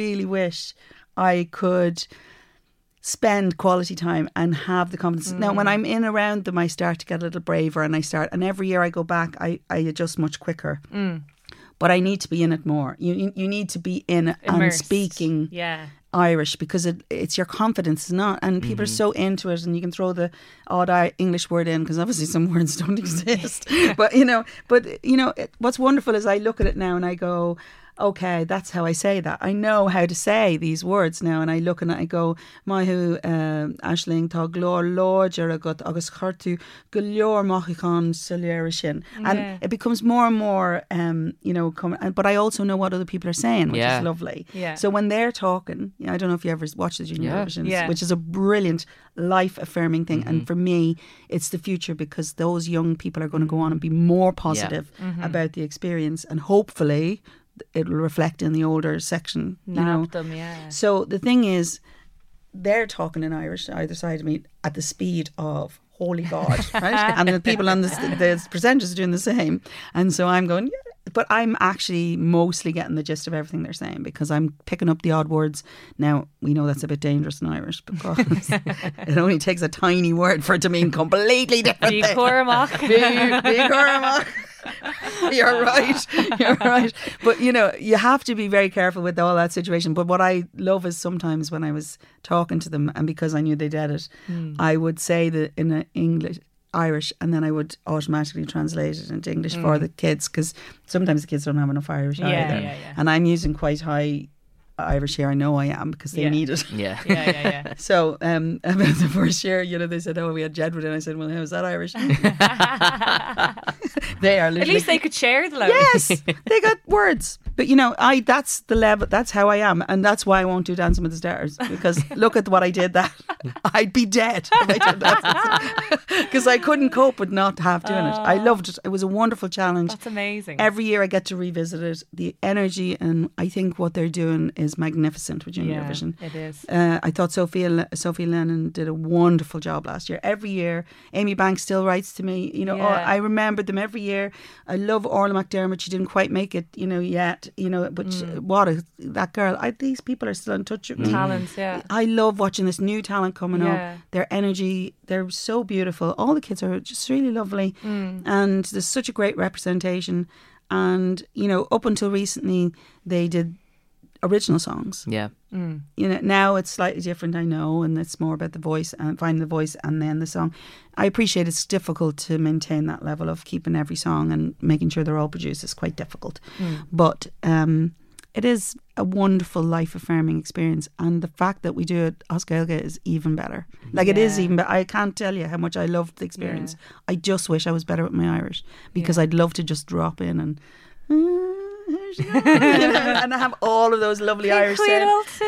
S1: I could spend quality time and have the confidence. Now, when I'm in around them, I start to get a little braver and every year I go back, I adjust much quicker. But I need to be in it more. You need to be in it and
S7: Immersed.
S1: speaking Irish because it's your confidence, it's not. And people are so into it, and you can throw the odd English word in because obviously some words don't exist. But what's wonderful is I look at it now and I go, okay, that's how I say that. I know how to say these words now, and I look and I go, Mahu Ashling tá glór lóger agat agus chartu go leor machichan soliera sin. And it becomes more and more, but I also know what other people are saying, which is lovely.
S7: Yeah.
S1: So when they're talking, I don't know if you ever watch the Junior Eurovisions, which is a brilliant life-affirming thing. And for me, it's the future because those young people are going to go on and be more positive about the experience, and hopefully it will reflect in the older section,
S7: them,
S1: So the thing is, they're talking in Irish either side of me at the speed of Holy God, right? And the people on the presenters are doing the same. And so I'm going, but I'm actually mostly getting the gist of everything they're saying because I'm picking up the odd words. Now, we know that's a bit dangerous in Irish because it only takes a tiny word for it to mean completely different things.
S7: Cormac.
S1: Big Cormac. You're right. You're right. But, you know, you have to be very careful with all that situation. But what I love is sometimes when I was talking to them, and because I knew they did it, I would say that in Irish, and then I would automatically translate it into English for the kids, because sometimes the kids don't have enough Irish either.
S7: Yeah.
S1: And I'm using quite high Irish here. I know I am, because they need it.
S8: Yeah.
S1: So about the first year, you know, they said, "Oh, we had Jedward," and I said, "Well, how's that Irish?" They are literally.
S7: At least they could share the language.
S1: Yes, they got words. But you know, that's the level. That's how I am, and that's why I won't do Dancing with the Stars, because look at what I did. That I'd be dead if I did that, because I couldn't cope with not half doing it. I loved it. It was a wonderful challenge.
S7: That's amazing.
S1: Every year I get to revisit it. The energy, and I think what they're doing is magnificent with Junior Eurovision.
S7: It is.
S1: I thought Sophie Lennon did a wonderful job last year. Every year, Amy Banks still writes to me. You know, I remember them every year. I love Orla McDermott. She didn't quite make it, you know, yet. You know, but that girl. These people are still in touch with me.
S7: Talents, yeah.
S1: I love watching this new talent coming up. Their energy, they're so beautiful. All the kids are just really lovely, and there's such a great representation. And you know, up until recently, they did original songs.
S8: Yeah.
S1: You know, now it's slightly different, I know, and it's more about the voice and finding the voice and then the song. I appreciate it's difficult to maintain that level of keeping every song and making sure they're all produced. It's quite difficult. But it is a wonderful life affirming experience, and the fact that we do it Oscailga is even better. Like it is even better. I can't tell you how much I loved the experience. I just wish I was better with my Irish, because I'd love to just drop in and and I have all of those lovely Irish sounds.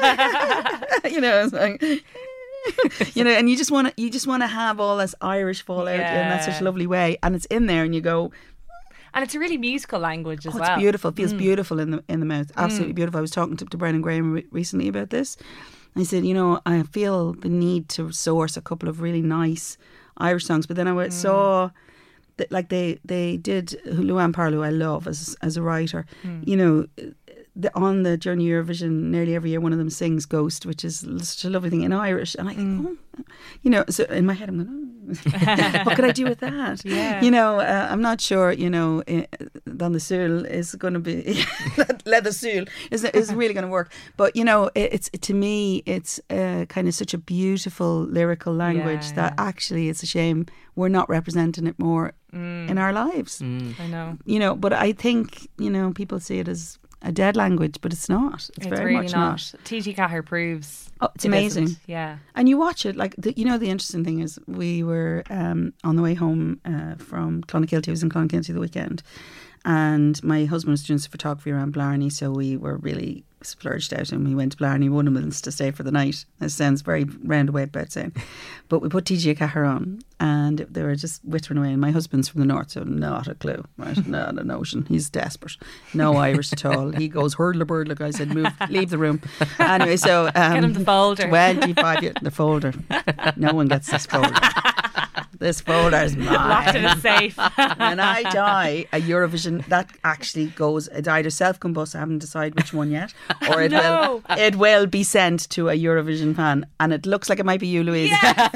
S1: You know, it's like you know, and you just want to have all this Irish fall out in that such a lovely way, and it's in there, and you go.
S7: And it's a really musical language as well.
S1: It's beautiful. It feels beautiful in the mouth. Absolutely beautiful. I was talking to Brennan Graham recently about this. I said, you know, I feel the need to source a couple of really nice Irish songs, but then I saw that, like they did Luann Parlow, who I love as a writer. You know, on the Journey Eurovision, nearly every year one of them sings Ghost, which is such a lovely thing in Irish, and I think, you know, so in my head I'm going, what could I do with that? You know, I'm not sure, you know, Don the Sul is going to be Leather Sul is really going to work, but you know, it's to me it's kind of such a beautiful lyrical language that actually it's a shame we're not representing it more in our lives.
S7: I know,
S1: you know, but I think, you know, people see it as a dead language, but it's not. It's very
S7: really
S1: much not.
S7: TG Cahir proves.
S1: Oh, it's amazing.
S7: Isn't. Yeah.
S1: And you watch it, like, you know, the interesting thing is we were on the way home from Clonakilty. I was in Clonakilty the weekend, and my husband was doing some photography around Blarney, so we were really splurged out and we went to Blarney Wondermills to stay for the night. That sounds very roundabout about saying, but we put TG Cahir on and they were just whittering away, and my husband's from the north, so not a clue, right? Not a notion. He's desperate, no Irish at all. He goes hurdler birdler. I said, leave the room. Anyway, so
S7: get him the folder.
S1: 25 the folder. No one gets this folder. This folder's mine.
S7: Locked in a safe.
S1: When I die, a Eurovision, that actually goes, it either self-combust, I haven't decided which one yet, or it will be sent to a Eurovision fan, and it looks like it might be you, Louise.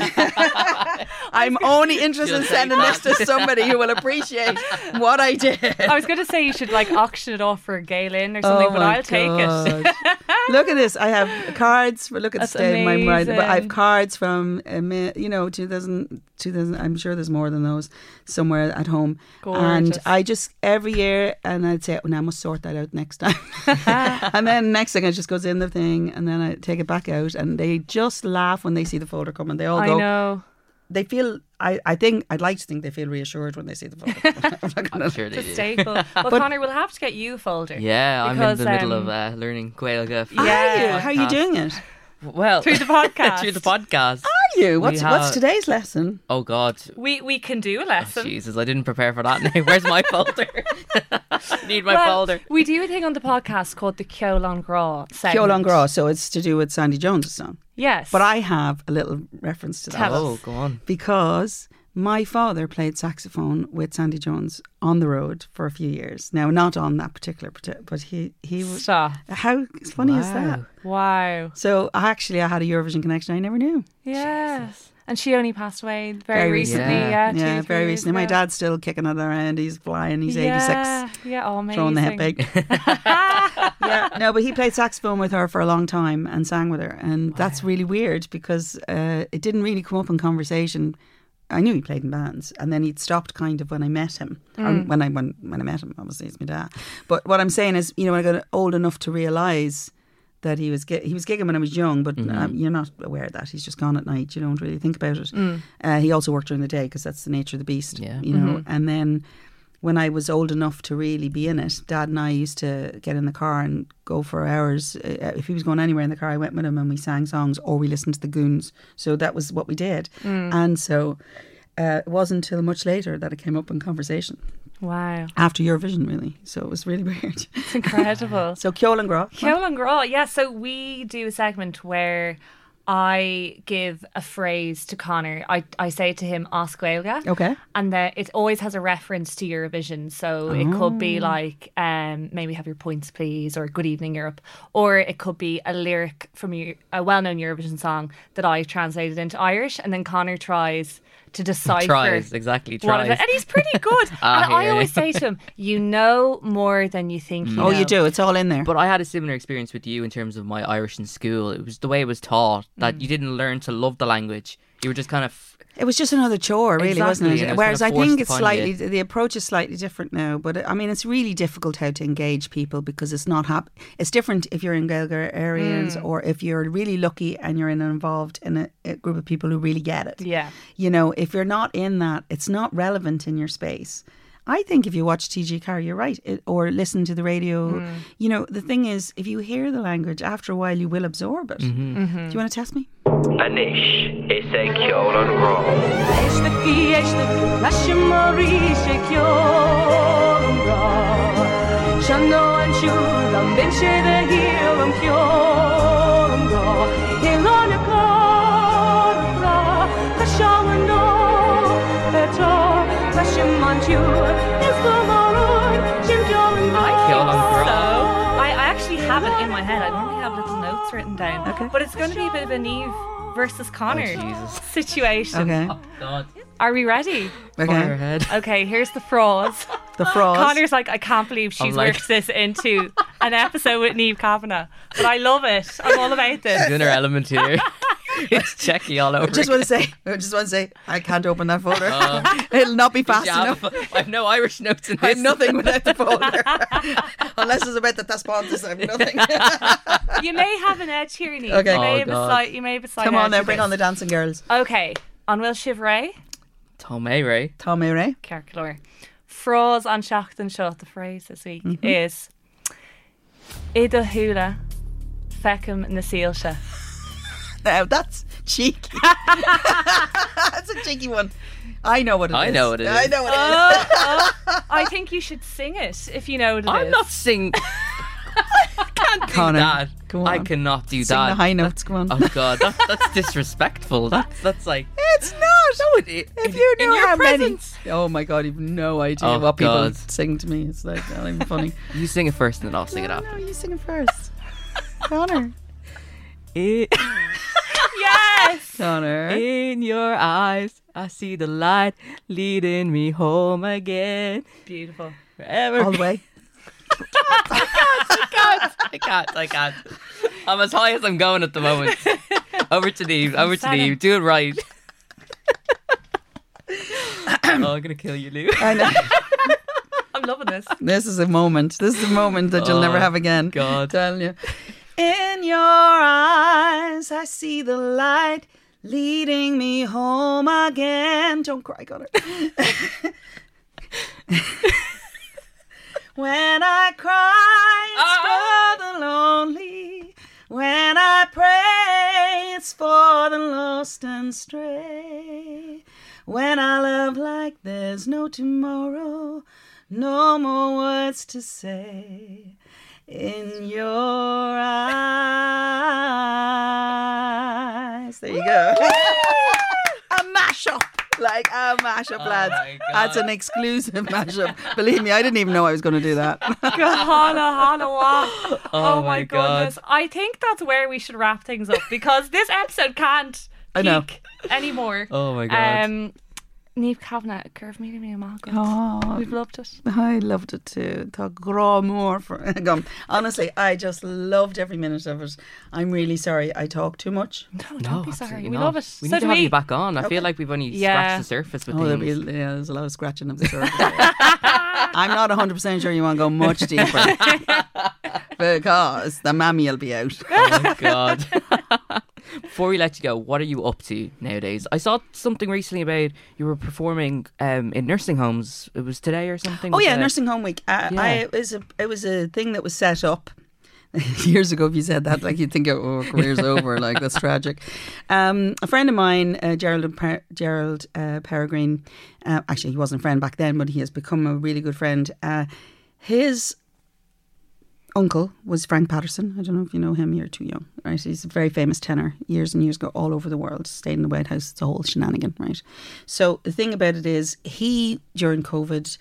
S1: I'm only interested in sending this to somebody who will appreciate what I did.
S7: I was going to say you should like auction it off for Galen or something, but I'll take it.
S1: Look at this. I have cards for, look at
S7: That's
S1: the state of my mind, but I have
S7: amazing.
S1: cards from, you know, 2000, I'm sure there's more than those somewhere at home.
S7: Gorgeous.
S1: And I just, every year, and I'd say, I must sort that out next time. And then next thing, it just goes in the thing, and then I take it back out, and they just laugh when they see the folder coming. They all go.
S7: I know.
S1: They feel, I think, I'd like to think they feel reassured when they see the folder.
S8: I'm sure they
S7: It's a
S8: do.
S7: staple. Well, Conor, we'll have to get you a folder.
S8: Yeah, I'm in
S7: Because,
S8: the middle of learning Gaeilge.
S1: Are you? How are you doing it?
S8: Well,
S7: Through the podcast.
S8: through the podcast.
S1: Are you? What's
S8: have-
S1: today's lesson?
S8: Oh God.
S7: We can do a
S8: Oh,
S7: lesson.
S8: Jesus, I didn't prepare for that now. Where's my folder? I need my
S7: Well,
S8: folder.
S7: we do a thing on the podcast called the Ceolan Gra segment.
S1: Ceolan Gra, so it's to do with Sandy Jones' song.
S7: Yes.
S1: But I have a little reference to that.
S7: Tell us.
S8: Oh, go on.
S1: Because My father played saxophone with Sandy Jones on the road for a few years. Now, not on that particular, but he was.
S7: Stop.
S1: How funny is that?
S7: Wow.
S1: So I had a Eurovision connection I never knew.
S7: Yeah. And she only passed away very recently.
S6: Yeah.
S7: Yeah, 2-3
S1: very
S7: years
S1: recently. My
S7: ago.
S1: dad's still kicking it around. He's flying. He's 86.
S7: Yeah, oh, amazing.
S1: Throwing the head big. Yeah, no, but he played saxophone with her for a long time and sang with her, and that's really weird because it didn't really come up in conversation. I knew he played in bands, and then he'd stopped kind of when I met him. Or when I met him, obviously it's my dad. But what I'm saying is, when I got old enough to realise that he was gigging when I was young, but you're not aware of that. He's just gone at night. You don't really think about it. He also worked during the day because that's the nature of the beast.
S6: Yeah.
S1: You know, and then. When I was old enough to really be in it, Dad and I used to get in the car and go for hours. If he was going anywhere in the car, I went with him and we sang songs or we listened to the Goons. So that was what we did. And so it wasn't until much later that it came up in conversation.
S7: Wow.
S1: After Eurovision, really. So it was really weird.
S7: It's incredible.
S1: So Ceolan Gra.
S7: Ceolan Gra, yeah. So we do a segment where I give a phrase to Connor. I say to him, As Gaeilge.
S1: Okay.
S7: And it always has a reference to Eurovision. So it could be like, maybe have your points, please, or Good Evening Europe. Or it could be a lyric from a well-known Eurovision song that I translated into Irish. And then Connor tries to decipher.
S8: Tries.
S7: One of it. And he's pretty good. And I always say to him, you know more than you think you know.
S1: Oh, you do. It's all in there.
S8: But I had a similar experience with you in terms of my Irish in school. It was the way it was taught that you didn't learn to love the language. You were just kind of...
S1: It was just another chore, really,
S8: Exactly,
S1: wasn't
S8: and
S1: it?
S8: it was
S1: Whereas
S8: kind
S1: I
S8: of
S1: think
S8: forced
S1: it's
S8: upon
S1: slightly,
S8: you.
S1: the approach is slightly different now. But I mean, it's really difficult how to engage people because it's not it's different if you're in Gaeilge areas or if you're really lucky and you're involved in a group of people who really get it.
S7: Yeah.
S1: You know, if you're not in that, it's not relevant in your space. I think if you watch TG Carr, you're right, or listen to the radio. You know, the thing is, if you hear the language, after a while you will absorb it. Do you want to test me?
S2: Anish is a Ceolan Gra.
S7: I actually have it in my head. I normally have little notes written down.
S1: Okay.
S7: But it's going to be a bit of a Neve versus Connor
S8: Jesus.
S7: situation.
S1: Okay.
S8: God.
S7: Are we ready?
S1: Okay.
S8: Firehead.
S7: Okay, here's the frauds.
S1: The frauds.
S7: Connor's like, I can't believe she's
S8: like-
S7: worked this into an episode with Neve Kavanagh. But I love it. I'm all about this.
S8: She's in her element here. It's Checky all over.
S1: I just want to say, I can't open that folder. It'll not be fast enough.
S8: I have no Irish notes in
S1: I have
S8: this.
S1: nothing without the folder. Unless it's about the Taspontis, I have nothing.
S7: You may have an edge here, Neve.
S1: Okay.
S7: You may
S8: Oh,
S7: have
S8: God.
S7: you may have a slight
S1: Come on
S7: edge
S1: now,
S7: with
S1: bring
S7: this.
S1: on the dancing girls.
S7: Okay, on Will Shivray,
S8: Tom Ray.
S1: Tommy Ray.
S7: Kerkelor. Frauds on Seachtain Seo. The phrase this week is Ida Hula Feckham na Síolse.
S1: Now that's cheeky. That's a cheeky one. I know what it is.
S8: I know what it is.
S1: I know what it is.
S7: I think you should sing it if you know what it is.
S8: I'm not singing. Can't do
S1: Connor,
S8: that.
S1: go
S8: I
S1: on.
S8: cannot do
S1: Sing
S8: that.
S1: the high notes, come on.
S8: Oh God, that's disrespectful. That's like.
S1: It's not. If you
S8: in
S1: knew
S8: your
S1: how
S8: presence.
S1: many. Oh my God, you've no idea
S8: Oh,
S1: what people
S8: God.
S1: sing to me. It's like not even funny.
S8: You sing it first, and then I'll sing it
S1: No,
S8: after.
S1: you sing it first. Connor.
S7: Yes!
S1: Connor.
S8: In your eyes, I see the light leading me home again.
S7: Beautiful.
S8: Forever.
S1: All the way.
S8: I can't. I'm as high as I'm going at the moment. Over to Neve. Do it right. Oh, I'm gonna kill you, Lou.
S1: I know.
S7: I'm loving this.
S1: This is a moment. This is a moment that you'll never
S8: Oh,
S1: have again.
S8: God.
S1: I'm telling you. In your eyes, I see the light leading me home again. Don't cry, Connor. When I cry, it's for the lonely. When I pray, it's for the lost and stray. When I love like there's no tomorrow, no more words to say. In your eyes. There you go. A mashup. Like a mashup, lads.
S6: my God.
S1: That's an exclusive mashup. Believe me, I didn't even know I was going to do that.
S7: Hannah, what?
S6: Oh my
S7: goodness. I think that's where we should wrap things up because this episode can't
S1: I know.
S7: peak anymore.
S6: Oh my God.
S7: Niamh Kavanagh, Curve Meeting Me and
S1: Oh,
S7: We've loved it.
S1: I loved it too. Tá grá mór for honestly, I just loved every minute of it. I'm really sorry I talk too much.
S7: No, don't be sorry.
S6: absolutely
S7: We
S6: not.
S7: love it.
S6: We
S7: So
S6: need to
S7: do
S6: have
S7: we.
S6: you back on. I feel like we've only
S7: Yeah.
S6: scratched the surface with
S1: There'll
S6: things.
S1: be, there's a lot of scratching of the surface. I'm not 100% sure you want to go much deeper because the mammy will be out.
S6: Oh my God. Before we let you go, what are you up to nowadays? I saw something recently about you were performing in nursing homes. It was today or something?
S1: Oh
S6: Was
S1: yeah,
S6: it?
S1: nursing home week.
S6: Yeah.
S1: It was a thing that was set up years ago. If you said that, like you'd think, oh, career's over. Like that's tragic. A friend of mine, Gerald Peregrine. Actually, he wasn't a friend back then, but he has become a really good friend. His uncle was Frank Patterson. I don't know if you know him. You're too young, right? He's a very famous tenor. Years and years ago, all over the world. Stayed in the White House. It's a whole shenanigan, right? So the thing about it is, he during COVID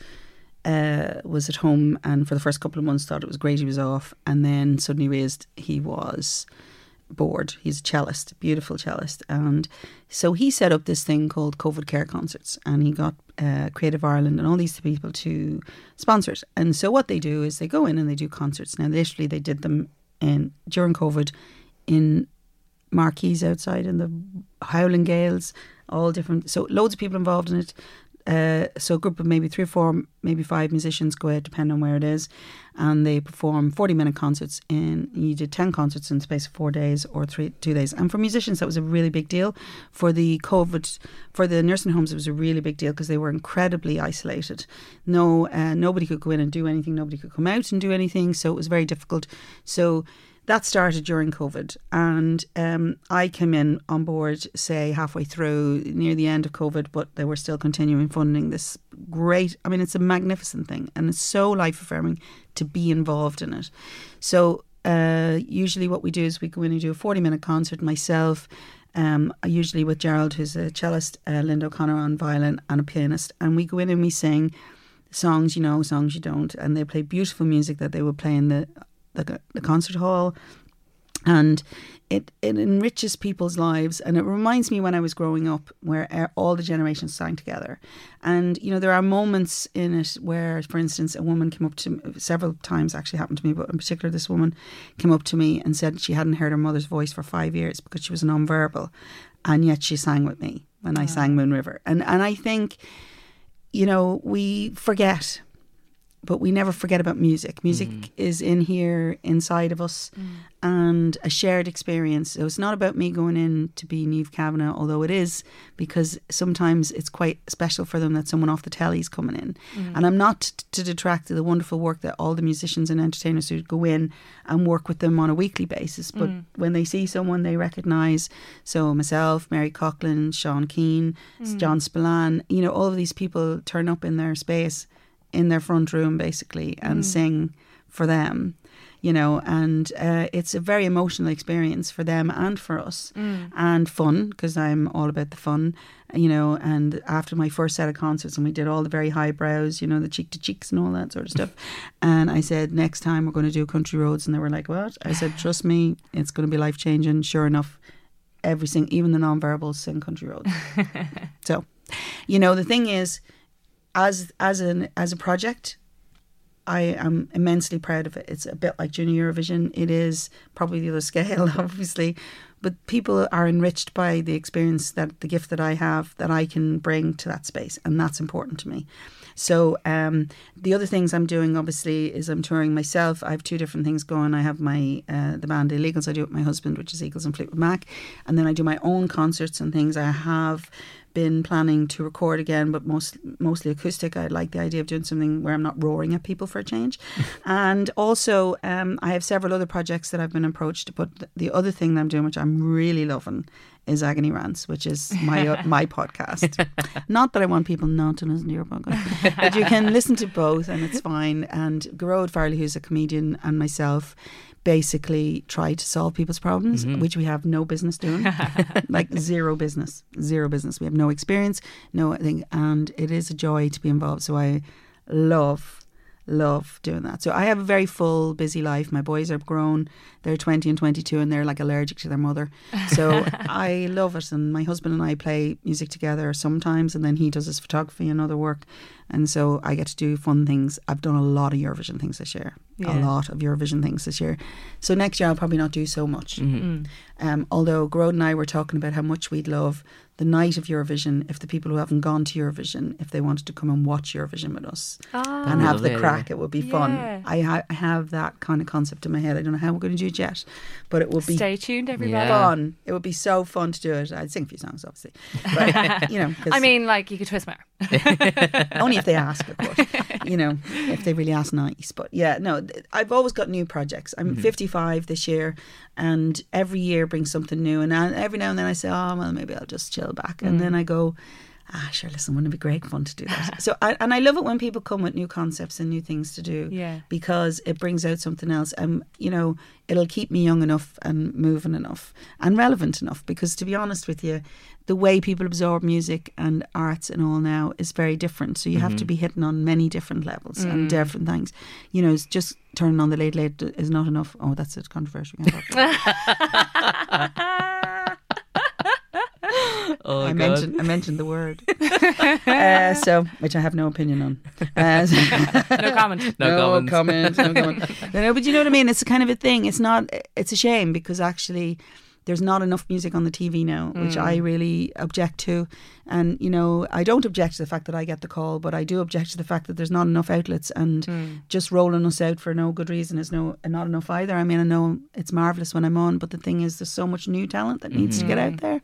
S1: was at home and for the first couple of months thought it was great he was off, and then suddenly realised he was bored. He's a cellist, beautiful cellist, and so he set up this thing called COVID Care Concerts, and he got Creative Ireland and all these people to sponsor it. And so what they do is they go in and they do concerts. Now literally they did them during COVID in marquees outside in the howling gales, all different, so loads of people involved in it. So a group of maybe 3 or 4, maybe 5 musicians go out, depending on where it is, and they perform 40-minute concerts. You did 10 concerts in the space of 4 days or 2 days. And for musicians, that was a really big deal. For the COVID, for the nursing homes, it was a really big deal because they were incredibly isolated. Nobody could go in and do anything. Nobody could come out and do anything. So it was very difficult. So that started during COVID, and I came in on board, say, halfway through, near the end of COVID, but they were still continuing funding this great, I mean, it's a magnificent thing, and it's so life-affirming to be involved in it. So usually what we do is we go in and do a 40-minute concert, myself, usually with Gerald, who's a cellist, Linda O'Connor on violin, and a pianist, and we go in and we sing songs you know, songs you don't, and they play beautiful music that they would play in the concert hall, and it enriches people's lives. And it reminds me when I was growing up where all the generations sang together. And you know, there are moments in it where, for instance, a woman came up to me, several times actually happened to me, but in particular this woman came up to me and said she hadn't heard her mother's voice for 5 years because she was non-verbal, and yet she sang with me when I sang Moon River. And I think, you know, we forget, but we never forget about music. Music is in here, inside of us, and a shared experience. So it's not about me going in to be Niamh Kavanagh, although it is, because sometimes it's quite special for them that someone off the telly is coming in. And I'm not to detract the wonderful work that all the musicians and entertainers who go in and work with them on a weekly basis. But when they see someone they recognise, so myself, Mary Coughlin, Sean Keane, John Spillane, you know, all of these people turn up in their space, in their front room basically, and sing for them, you know, and it's a very emotional experience for them and for us, and fun, because I'm all about the fun, you know. And after my first set of concerts, and we did all the very high brows, you know, the cheek to cheeks and all that sort of stuff, and I said, next time we're going to do Country Roads, and they were like, what? I said, trust me, it's going to be life changing. Sure enough, even the non-verbals sing Country Roads. So, you know, the thing is, as a project, I am immensely proud of it. It's a bit like Junior Eurovision. It is probably the other scale, obviously, but people are enriched by the experience, that the gift that I have, that I can bring to that space, and that's important to me. So the other things I'm doing, obviously, is I'm touring myself. I have 2 different things going. I have my the band Illegals I do with my husband, which is Eagles and Fleetwood Mac, and then I do my own concerts and things. I have been planning to record again, but mostly acoustic. I like the idea of doing something where I'm not roaring at people for a change. And also I have several other projects that I've been approached, but the other thing that I'm doing, which I'm really loving, is Agony Rants, which is my podcast. Not that I want people not to listen to your podcast, but you can listen to both and it's fine. And Gearóid Farley, who's a comedian, and myself basically try to solve people's problems, which we have no business doing. Like zero business. We have no experience, no thing, and it is a joy to be involved. So I love doing that. So I have a very full, busy life. My boys are grown. They're 20 and 22 and they're like allergic to their mother. So I love it. And my husband and I play music together sometimes, and then he does his photography and other work. And so I get to do fun things. I've done a lot of Eurovision things this year. A lot of Eurovision things this year. So next year I'll probably not do so much. Although Gerard and I were talking about how much we'd love the night of Eurovision if the people who haven't gone to Eurovision, if they wanted to come and watch Eurovision with us and have the crack, it would be fun. I have that kind of concept in my head. I don't know how we're going to do it yet, but it would be
S7: Stay tuned, everybody.
S1: fun. It would be so fun to do it. I'd sing a few songs, obviously. But, you know, 'cause
S7: I mean, like, you could twist my arm.
S1: only if they ask, of course. You know, if they really ask nice. But yeah, no, I've always got new projects. I'm 55 this year, and every year brings something new. And every now and then I say, oh, well, maybe I'll just chill back. And then I go, sure, listen, wouldn't it be great fun to do that? So, I love it when people come with new concepts and new things to do, because it brings out something else. And, you know, it'll keep me young enough and moving enough and relevant enough, because to be honest with you, the way people absorb music and arts and all now is very different. So you have to be hitting on many different levels and different things. You know, it's just turning on the Late Late is not enough. Oh, that's a controversial.
S6: Oh,
S1: I mentioned the word, so which I have no opinion on.
S7: No comment.
S1: No comment. No, but you know what I mean. It's a kind of a thing. It's not. It's a shame, because actually there's not enough music on the TV now, which I really object to. And, you know, I don't object to the fact that I get the call, but I do object to the fact that there's not enough outlets, and just rolling us out for no good reason is not enough either. I mean, I know it's marvellous when I'm on, but the thing is, there's so much new talent that needs to get out there.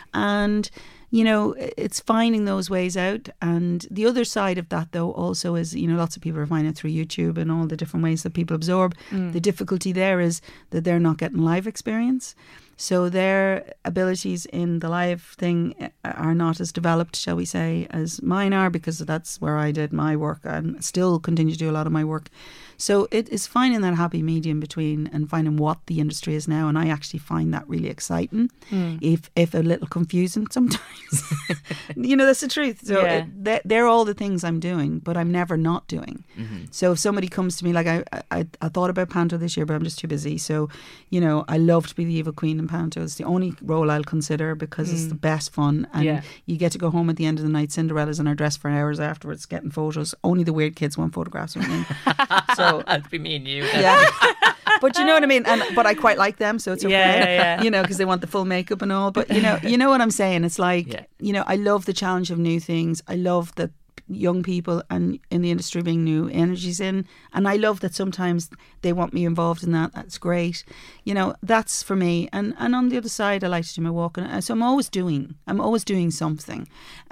S1: And, you know, it's finding those ways out. And the other side of that, though, also is, you know, lots of people are finding it through YouTube and all the different ways that people absorb. The difficulty there is that they're not getting live experience. So their abilities in the live thing are not as developed, shall we say, as mine are, because that's where I did my work and still continue to do a lot of my work. So it is finding that happy medium between and finding what the industry is now. And I actually find that really exciting, if a little confusing sometimes. You know, that's the truth. So they're all the things I'm doing, but I'm never not doing. So if somebody comes to me, like I thought about Panto this year, but I'm just too busy. So, you know, I love to be the evil queen in Panto. It's the only role I'll consider, because it's the best fun. And you get to go home at the end of the night. Cinderella's in her dress for hours afterwards, getting photos. Only the weird kids want photographs with me. So
S8: that'd be me and you.
S1: Yeah. But you know what I mean? But I quite like them, so it's okay. You know, because they want the full makeup and all. But you know what I'm saying? It's like, you know, I love the challenge of new things. I love that young people and in the industry bring new energies in, and I love that sometimes they want me involved in that. That's great. You know, that's for me. And on the other side, I like to do my walk, and so I'm always doing something.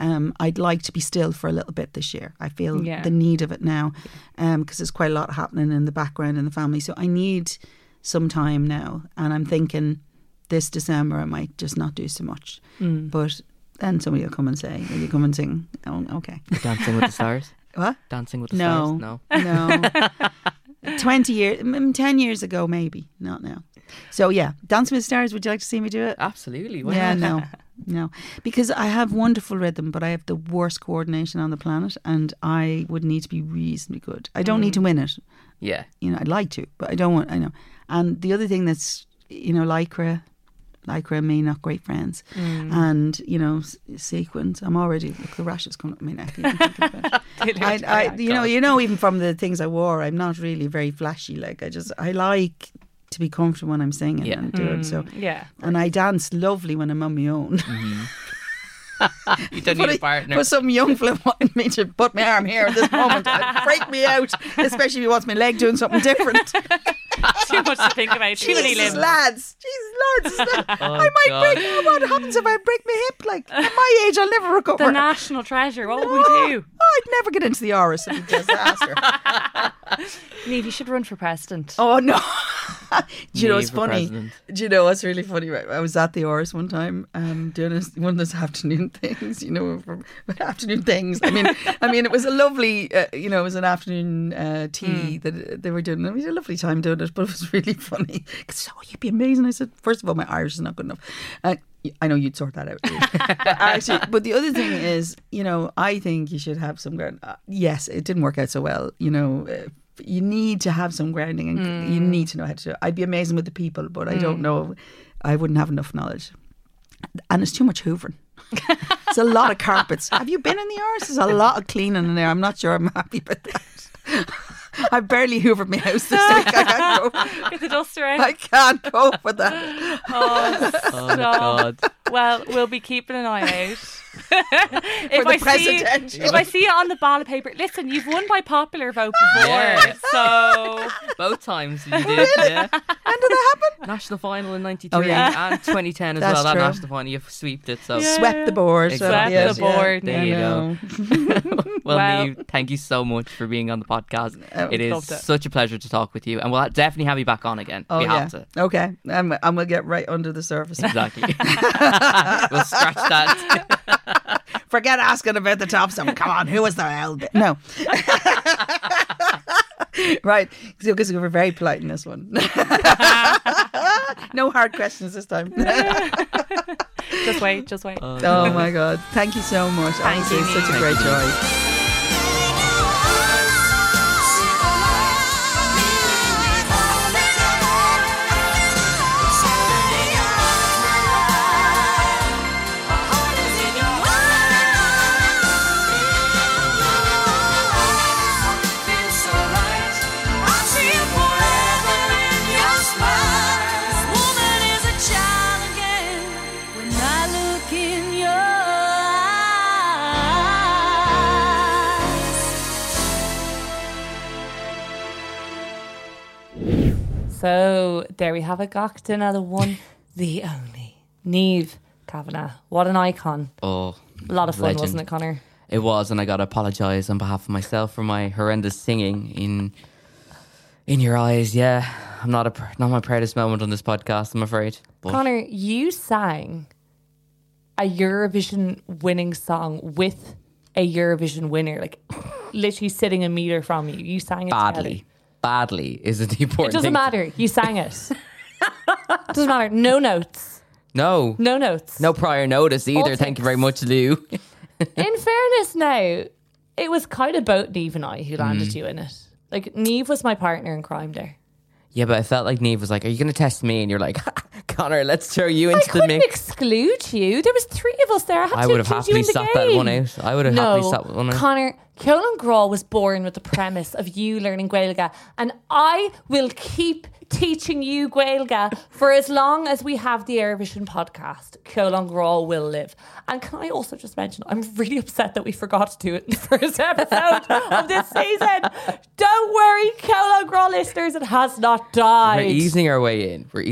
S1: I'd like to be still for a little bit this year. I feel the need of it now, because there's quite a lot happening in the background in the family. So I need some time now, and I'm thinking this December I might just not do so much. But then somebody will come and say, will you come and sing? Oh, okay.
S8: Dancing with the Stars?
S1: What?
S8: Dancing with the Stars? No.
S1: 20 years, 10 years ago maybe, not now. So yeah, Dancing with the Stars, would you like to see me do it?
S8: Absolutely.
S1: Yeah, no. Because I have wonderful rhythm, but I have the worst coordination on the planet, and I would need to be reasonably good. I don't need to win it.
S8: Yeah.
S1: You know, I'd like to, but I don't want, I know. And the other thing that's, you know, Lycra and me, not great friends. And, you know, sequins. I'm already, look, the rash is coming up my neck. You know, even from the things I wore, I'm not really very flashy. Like, I like to be comfortable when I'm singing and doing so. And I dance lovely when I'm on my own.
S8: You don't need a partner.
S1: But some young fella wanted me to put my arm here at this moment. It'd freak me out, especially if he wants my leg doing something different.
S7: Too much to think about. Too many limbs.
S1: Jesus, lads. I might break. What happens if I break my hip? Like, at my age, I'll never recover.
S7: The national treasure. What would we do?
S1: I'd never get into the Áras. It'd be a disaster.
S7: Niamh, you should run for president.
S1: Oh no! Do you know
S8: Me
S1: what's
S8: for
S1: funny?
S8: president.
S1: Do you know what's really funny? Right, I was at the Oris one time, doing one of those afternoon things. Afternoon things. I mean, it was a lovely, it was an afternoon tea that they were doing. It was a lovely time doing it, but it was really funny. So you'd be amazing. I said, first of all, my Irish is not good enough. I know you'd sort that out. But the other thing is, I think you should have some ground. Yes, it didn't work out so well. You need to have some grounding, and you need to know how to do it. I'd be amazing with the people, but I don't know. I wouldn't have enough knowledge. And it's too much hoovering. It's a lot of carpets. Have you been in the arse? There's a lot of cleaning in there. I'm not sure I'm happy with that. I barely hoovered my house this week. I can't cope.
S7: Get the duster out.
S1: I can't cope with that.
S7: Oh,
S8: Oh, God.
S7: Well, we'll be keeping an eye out.
S1: For the presidential.
S7: If I see it on the ballot paper, listen, you've won by popular vote before,
S8: Yeah.
S7: so
S8: Both times you did, yeah.
S1: When did that happen?
S8: National final in 93
S1: Oh, yeah.
S8: and 2010 as
S1: That's
S8: well. That
S1: true.
S8: national final, you've sweeped it. So,
S1: Swept the board.
S8: Exactly.
S7: Swept the board.
S8: There
S1: I
S8: you
S1: know.
S8: well,
S7: Well-
S8: Niamh, thank you so much for being on the podcast. It is
S7: loved it.
S8: such a pleasure to talk with you, and we'll definitely have you back on again.
S1: Oh,
S8: we
S1: yeah.
S8: have to.
S1: Okay. And we'll get right under the surface.
S8: Exactly. We'll scratch that.
S1: Forget asking about the top stuff. Come on, who was the hell? No. Right. Because we're very polite in this one. No hard questions this time.
S7: just wait.
S1: Oh my God. Thank you so much.
S7: Thank
S1: Honestly,
S7: you,
S1: it's such a
S7: Niamh.
S1: great joy.
S7: So there we have it. Gacht another one, the only Niamh Kavanagh. What an icon!
S8: Oh,
S7: A lot of fun,
S8: legend.
S7: wasn't it, Connor?
S8: It was, and I got to apologise on behalf of myself for my horrendous singing in your eyes. Yeah, I'm not my proudest moment on this podcast, I'm afraid. But
S7: Connor, you sang a Eurovision winning song with a Eurovision winner, like literally sitting a metre from you. You sang it together.
S8: badly is the important
S7: It doesn't
S8: thing.
S7: matter. You sang it. Doesn't matter. No notes.
S8: No prior notice either. Thank you very much, Lou.
S7: In fairness now, it was kind of both Niamh and I who landed you in it. Like, Niamh was my partner in crime there.
S8: Yeah, but I felt like Niamh was like, "Are you going to test me?" And you're like, "Connor, let's throw you
S7: I
S8: into the
S7: couldn't
S8: mix."
S7: exclude you. There was 3 of us there. I had
S8: I
S7: to
S8: would have
S7: include you
S8: happily
S7: in the
S8: sat that
S7: game.
S8: one out. I would have happily sat one out.
S7: Connor, Ceolan Graw was born with the premise of you learning Gaeilge, and I will keep teaching you Gaeilge for as long as we have the Eurovision podcast. Ceolan Graw will live. And can I also just mention, I'm really upset that we forgot to do it in the first episode of this season. Don't worry, Ceolan Graw listeners, it has not died.
S8: We're easing our way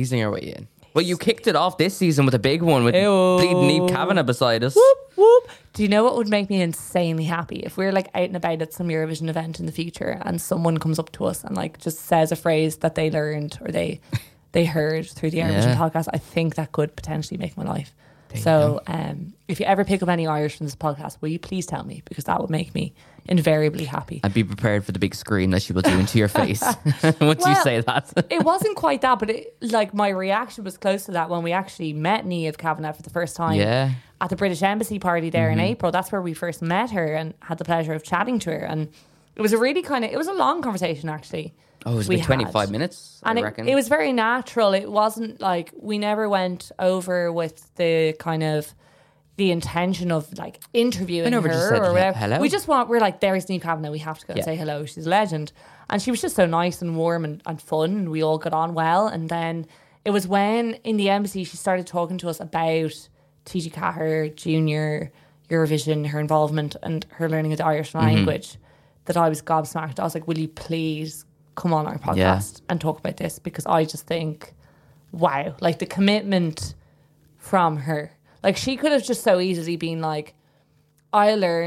S8: in. Well, you kicked it off this season with a big one with bleeding Niamh Kavanagh beside us.
S7: Whoop, whoop. Do you know what would make me insanely happy? If we're like out and about at some Eurovision event in the future and someone comes up to us and like just says a phrase that they learned or they heard through the Eurovision podcast. I think that could potentially make my life. So if you ever pick up any Irish from this podcast, will you please tell me? Because that would make me invariably happy.
S8: And be prepared for the big scream that she will do into your face once you say that.
S7: It wasn't quite that, but my reaction was close to that when we actually met Niamh Kavanagh for the first time at the British Embassy party there in April. That's where we first met her and had the pleasure of chatting to her. And it was a really it was a long conversation actually.
S8: Oh, it was
S7: we
S8: about 25 minutes,
S7: and
S8: I reckon.
S7: it was very natural. It wasn't like we never went over with the kind of the intention of like interviewing
S8: never
S7: her
S8: just said
S7: or whatever.
S8: hello.
S7: We just we're like, there's Niamh Kavanagh, we have to go and say hello. She's a legend. And she was just so nice and warm and fun, and we all got on well. And then it was when in the embassy she started talking to us about TG Cahir Junior, Eurovision, her involvement and her learning of the Irish language that I was gobsmacked. I was like, will you please come on our podcast and talk about this? Because I just think, wow, like the commitment from her. Like she could have just so easily been like, I'll learn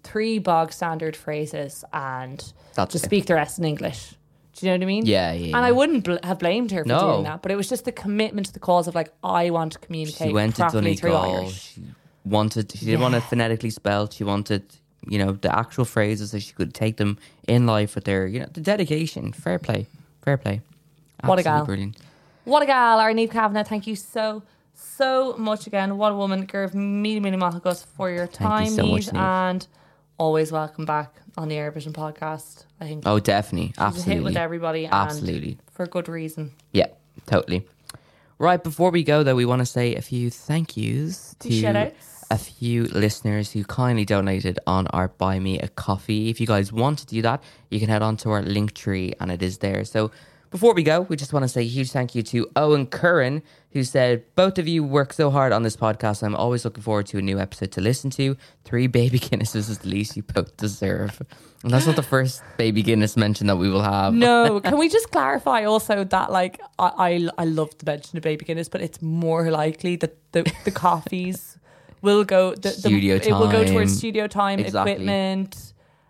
S7: 3 bog standard phrases and
S6: That's
S7: just
S6: it.
S7: speak the rest in English. Do you know what I mean?
S6: Yeah.
S7: And I wouldn't have blamed her for
S6: No.
S7: doing that, but it was just the commitment to the cause of like, I want to communicate
S6: She went to
S7: properly through
S6: Donegal.
S7: Irish.
S6: She didn't want it phonetically spelled. She wanted, you know, the actual phrases so she could take them in life with their, you know, the dedication. Fair play.
S7: What a
S6: Absolutely
S7: gal.
S6: brilliant.
S7: What a gal, our Niamh Kavanagh. Thank you so much again. What a woman. Girv mili machagus for your
S6: Thank you
S7: time,
S6: so much,
S7: Niamh,
S6: Niamh.
S7: and always welcome back on the Eurovision podcast. I think
S6: Oh, definitely.
S7: she's a hit
S6: Absolutely.
S7: with everybody, and
S6: Absolutely.
S7: for good reason.
S6: Yeah, totally. Right, before we go, though, we want to say a few thank yous to
S7: Shout-outs.
S6: a few listeners who kindly donated on our Buy Me a Coffee. If you guys want to do that, you can head on to our link tree and it is there. So before we go, we just want to say a huge thank you to Owen Curran, who said, both of you work so hard on this podcast. I'm always looking forward to a new episode to listen to. 3 baby Guinnesses is the least you both deserve. And that's not the first baby Guinness mention that we will have.
S7: No, can we just clarify also that like I love the mention of Baby Guinness, but it's more likely that the coffees will go
S6: Studio
S7: it will go towards
S6: time.
S7: studio time,
S6: Exactly.
S7: equipment,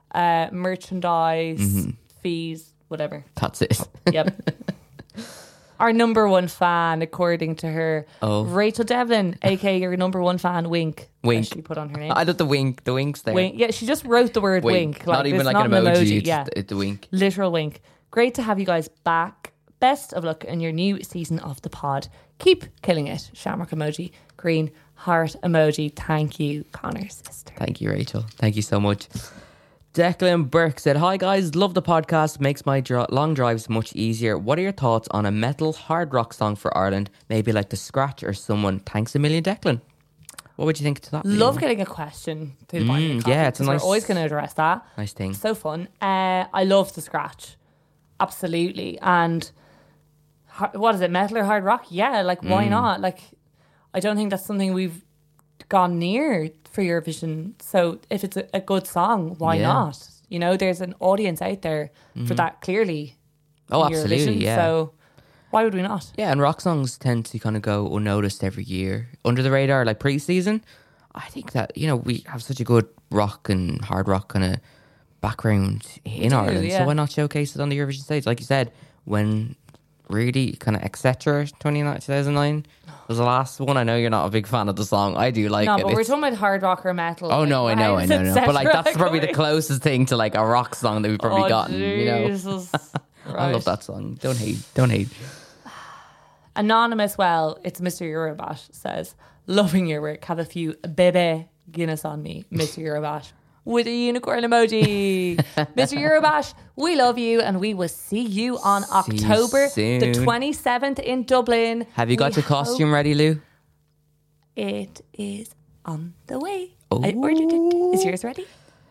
S7: merchandise, fees, whatever.
S6: That's it.
S7: Yep. Our number one fan, according to her,
S6: Oh.
S7: Rachel Devlin, aka your number one fan, Wink.
S6: Wink.
S7: As she put on her name.
S6: I love the wink. The wink's there.
S7: Wink. Yeah, she just wrote the word wink.
S6: Not even
S7: it's
S6: like
S7: not
S6: an emoji. It's,
S7: Yeah.
S6: it's the wink.
S7: Literal wink. Great to have you guys back. Best of luck in your new season of the pod. Keep killing it. Shamrock emoji, green heart emoji. Thank you, Connor's sister.
S6: Thank you, Rachel. Thank you so much. Declan Burke said, hi guys, love the podcast. Makes my long drives much easier. What are your thoughts on a metal hard rock song for Ireland? Maybe like The Scratch or someone. Thanks a million, Declan. What would you think to that?
S7: Love getting a question to the Buy Me a Coffee,
S6: yeah, it's a
S7: 'cause
S6: nice-
S7: We're always going to address that.
S6: Nice thing.
S7: So fun. I love the scratch. Absolutely. And what is it, metal or hard rock? Yeah, like why not? Like, I don't think that's something we've gone near for Eurovision. So if it's a good song, why
S6: Yeah.
S7: not? You know, there's an audience out there for that clearly.
S6: Oh,
S7: in
S6: absolutely,
S7: Eurovision,
S6: yeah.
S7: So why would we not?
S6: Yeah, and rock songs tend to kind of go unnoticed every year. Under the radar, like pre-season. I think that, you know, we have such a good rock and hard rock kind of background in
S7: do,
S6: Ireland.
S7: yeah.
S6: So why not showcase it on the Eurovision stage? Like you said, when really kind of etc. 2009 was the last one. I know you're not a big fan of the song. I do like
S7: No,
S6: it.
S7: but we're
S6: It's-
S7: talking about hard rock or metal.
S6: Oh
S7: like,
S6: no, I know.
S7: how's
S6: But like that's
S7: etc.
S6: probably the
S7: going?
S6: closest thing to like a rock song that we've probably gotten. You know,
S7: Jesus.
S6: I love that song. Don't hate.
S7: Anonymous, well, it's Mr. Eurobash, says, loving your work, have a few baby Guinness on me, Mr. Eurobash, with a unicorn emoji. Mr. Eurobash, we love you, and we will see you on
S6: See you
S7: October
S6: soon.
S7: the 27th in Dublin.
S6: Have you got
S7: We
S6: your costume ready, Lou?
S7: hope It is on the way.
S6: Oh.
S7: I ordered it. Is yours ready?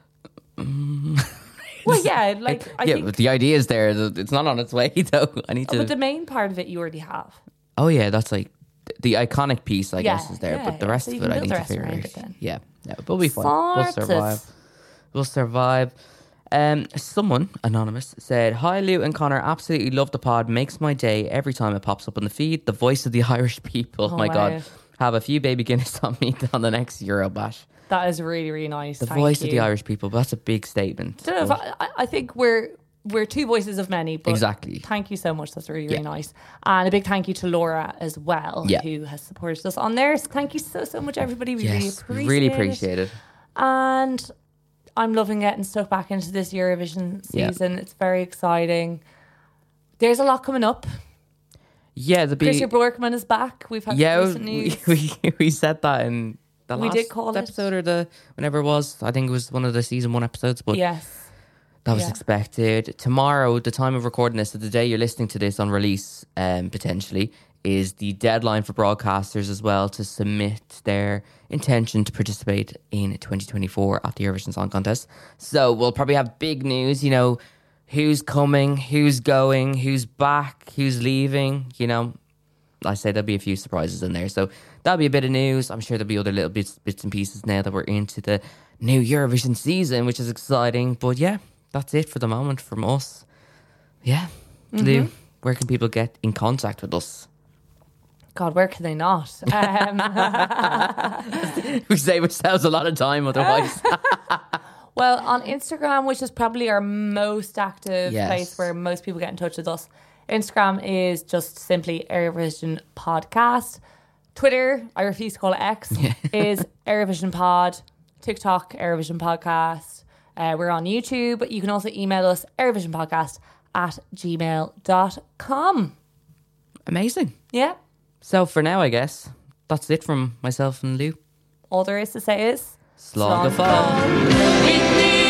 S7: Well, yeah, like, I
S6: Yeah,
S7: think
S6: but the idea is there. It's not on its way though. I need to.
S7: but the main part of it you already have.
S6: Oh yeah, that's like the iconic piece, I
S7: Yeah,
S6: guess, is there.
S7: yeah,
S6: But the
S7: yeah.
S6: rest
S7: So you
S6: of it,
S7: can
S6: I
S7: build
S6: need
S7: the
S6: to
S7: rest
S6: figure
S7: around
S6: out.
S7: it then.
S6: Yeah, we'll be fine. We'll
S7: Sorted.
S6: survive. We'll survive. Someone anonymous said, "Hi Lou and Connor, absolutely love the pod. Makes my day every time it pops up on the feed. The voice of the Irish people.
S7: Oh,
S6: my
S7: wow.
S6: God, have a few baby Guinness on me on the next Eurobash.
S7: That is really, really nice.
S6: The
S7: Thank
S6: voice of
S7: you.
S6: the Irish people. But that's a big statement.
S7: Don't know if I think we're two voices of many. But
S6: Exactly.
S7: Thank you so much. That's really, really
S6: Yeah.
S7: nice. And a big thank you to Laura as well,
S6: Yeah.
S7: who has supported us on there. So thank you so much, everybody. We
S6: Yes,
S7: really
S6: really
S7: appreciate it.
S6: appreciate it.
S7: And I'm loving getting stuck back into this Eurovision
S6: Yeah.
S7: season. It's very exciting. There's a lot coming up.
S6: Yeah, the
S7: Christian Borkman is back. We've had
S6: Yeah,
S7: recent news.
S6: we said that in the
S7: We
S6: last
S7: did call it.
S6: episode or whenever it was. I think it was one of the season 1 episodes, but
S7: Yes.
S6: that was
S7: yeah.
S6: expected. Tomorrow, the time of recording this, so the day you're listening to this on release, potentially, is the deadline for broadcasters as well to submit their intention to participate in 2024 at the Eurovision Song Contest. So we'll probably have big news, you know, who's coming, who's going, who's back, who's leaving, you know. I say there'll be a few surprises in there. So that'll be a bit of news. I'm sure there'll be other little bits and pieces now that we're into the new Eurovision season, which is exciting. But yeah, that's it for the moment from us. Yeah. Lou, where can people get in contact with us?
S7: God, where can they not?
S6: We save ourselves a lot of time otherwise.
S7: Well, on Instagram, which is probably our most active
S6: Yes.
S7: place where most people get in touch with us, Instagram is just simply Eurovision Podcast. Twitter, I refuse to call it X, is Eurovision Pod. TikTok, Eurovision Podcast. We're on YouTube. You can also email us, eurovisionpodcast@gmail.com.
S6: Amazing.
S7: Yeah.
S6: So for now, I guess that's it from myself and Lou.
S7: All there is to say is...
S6: Slog of
S7: Slán go fóill.
S6: Whitney!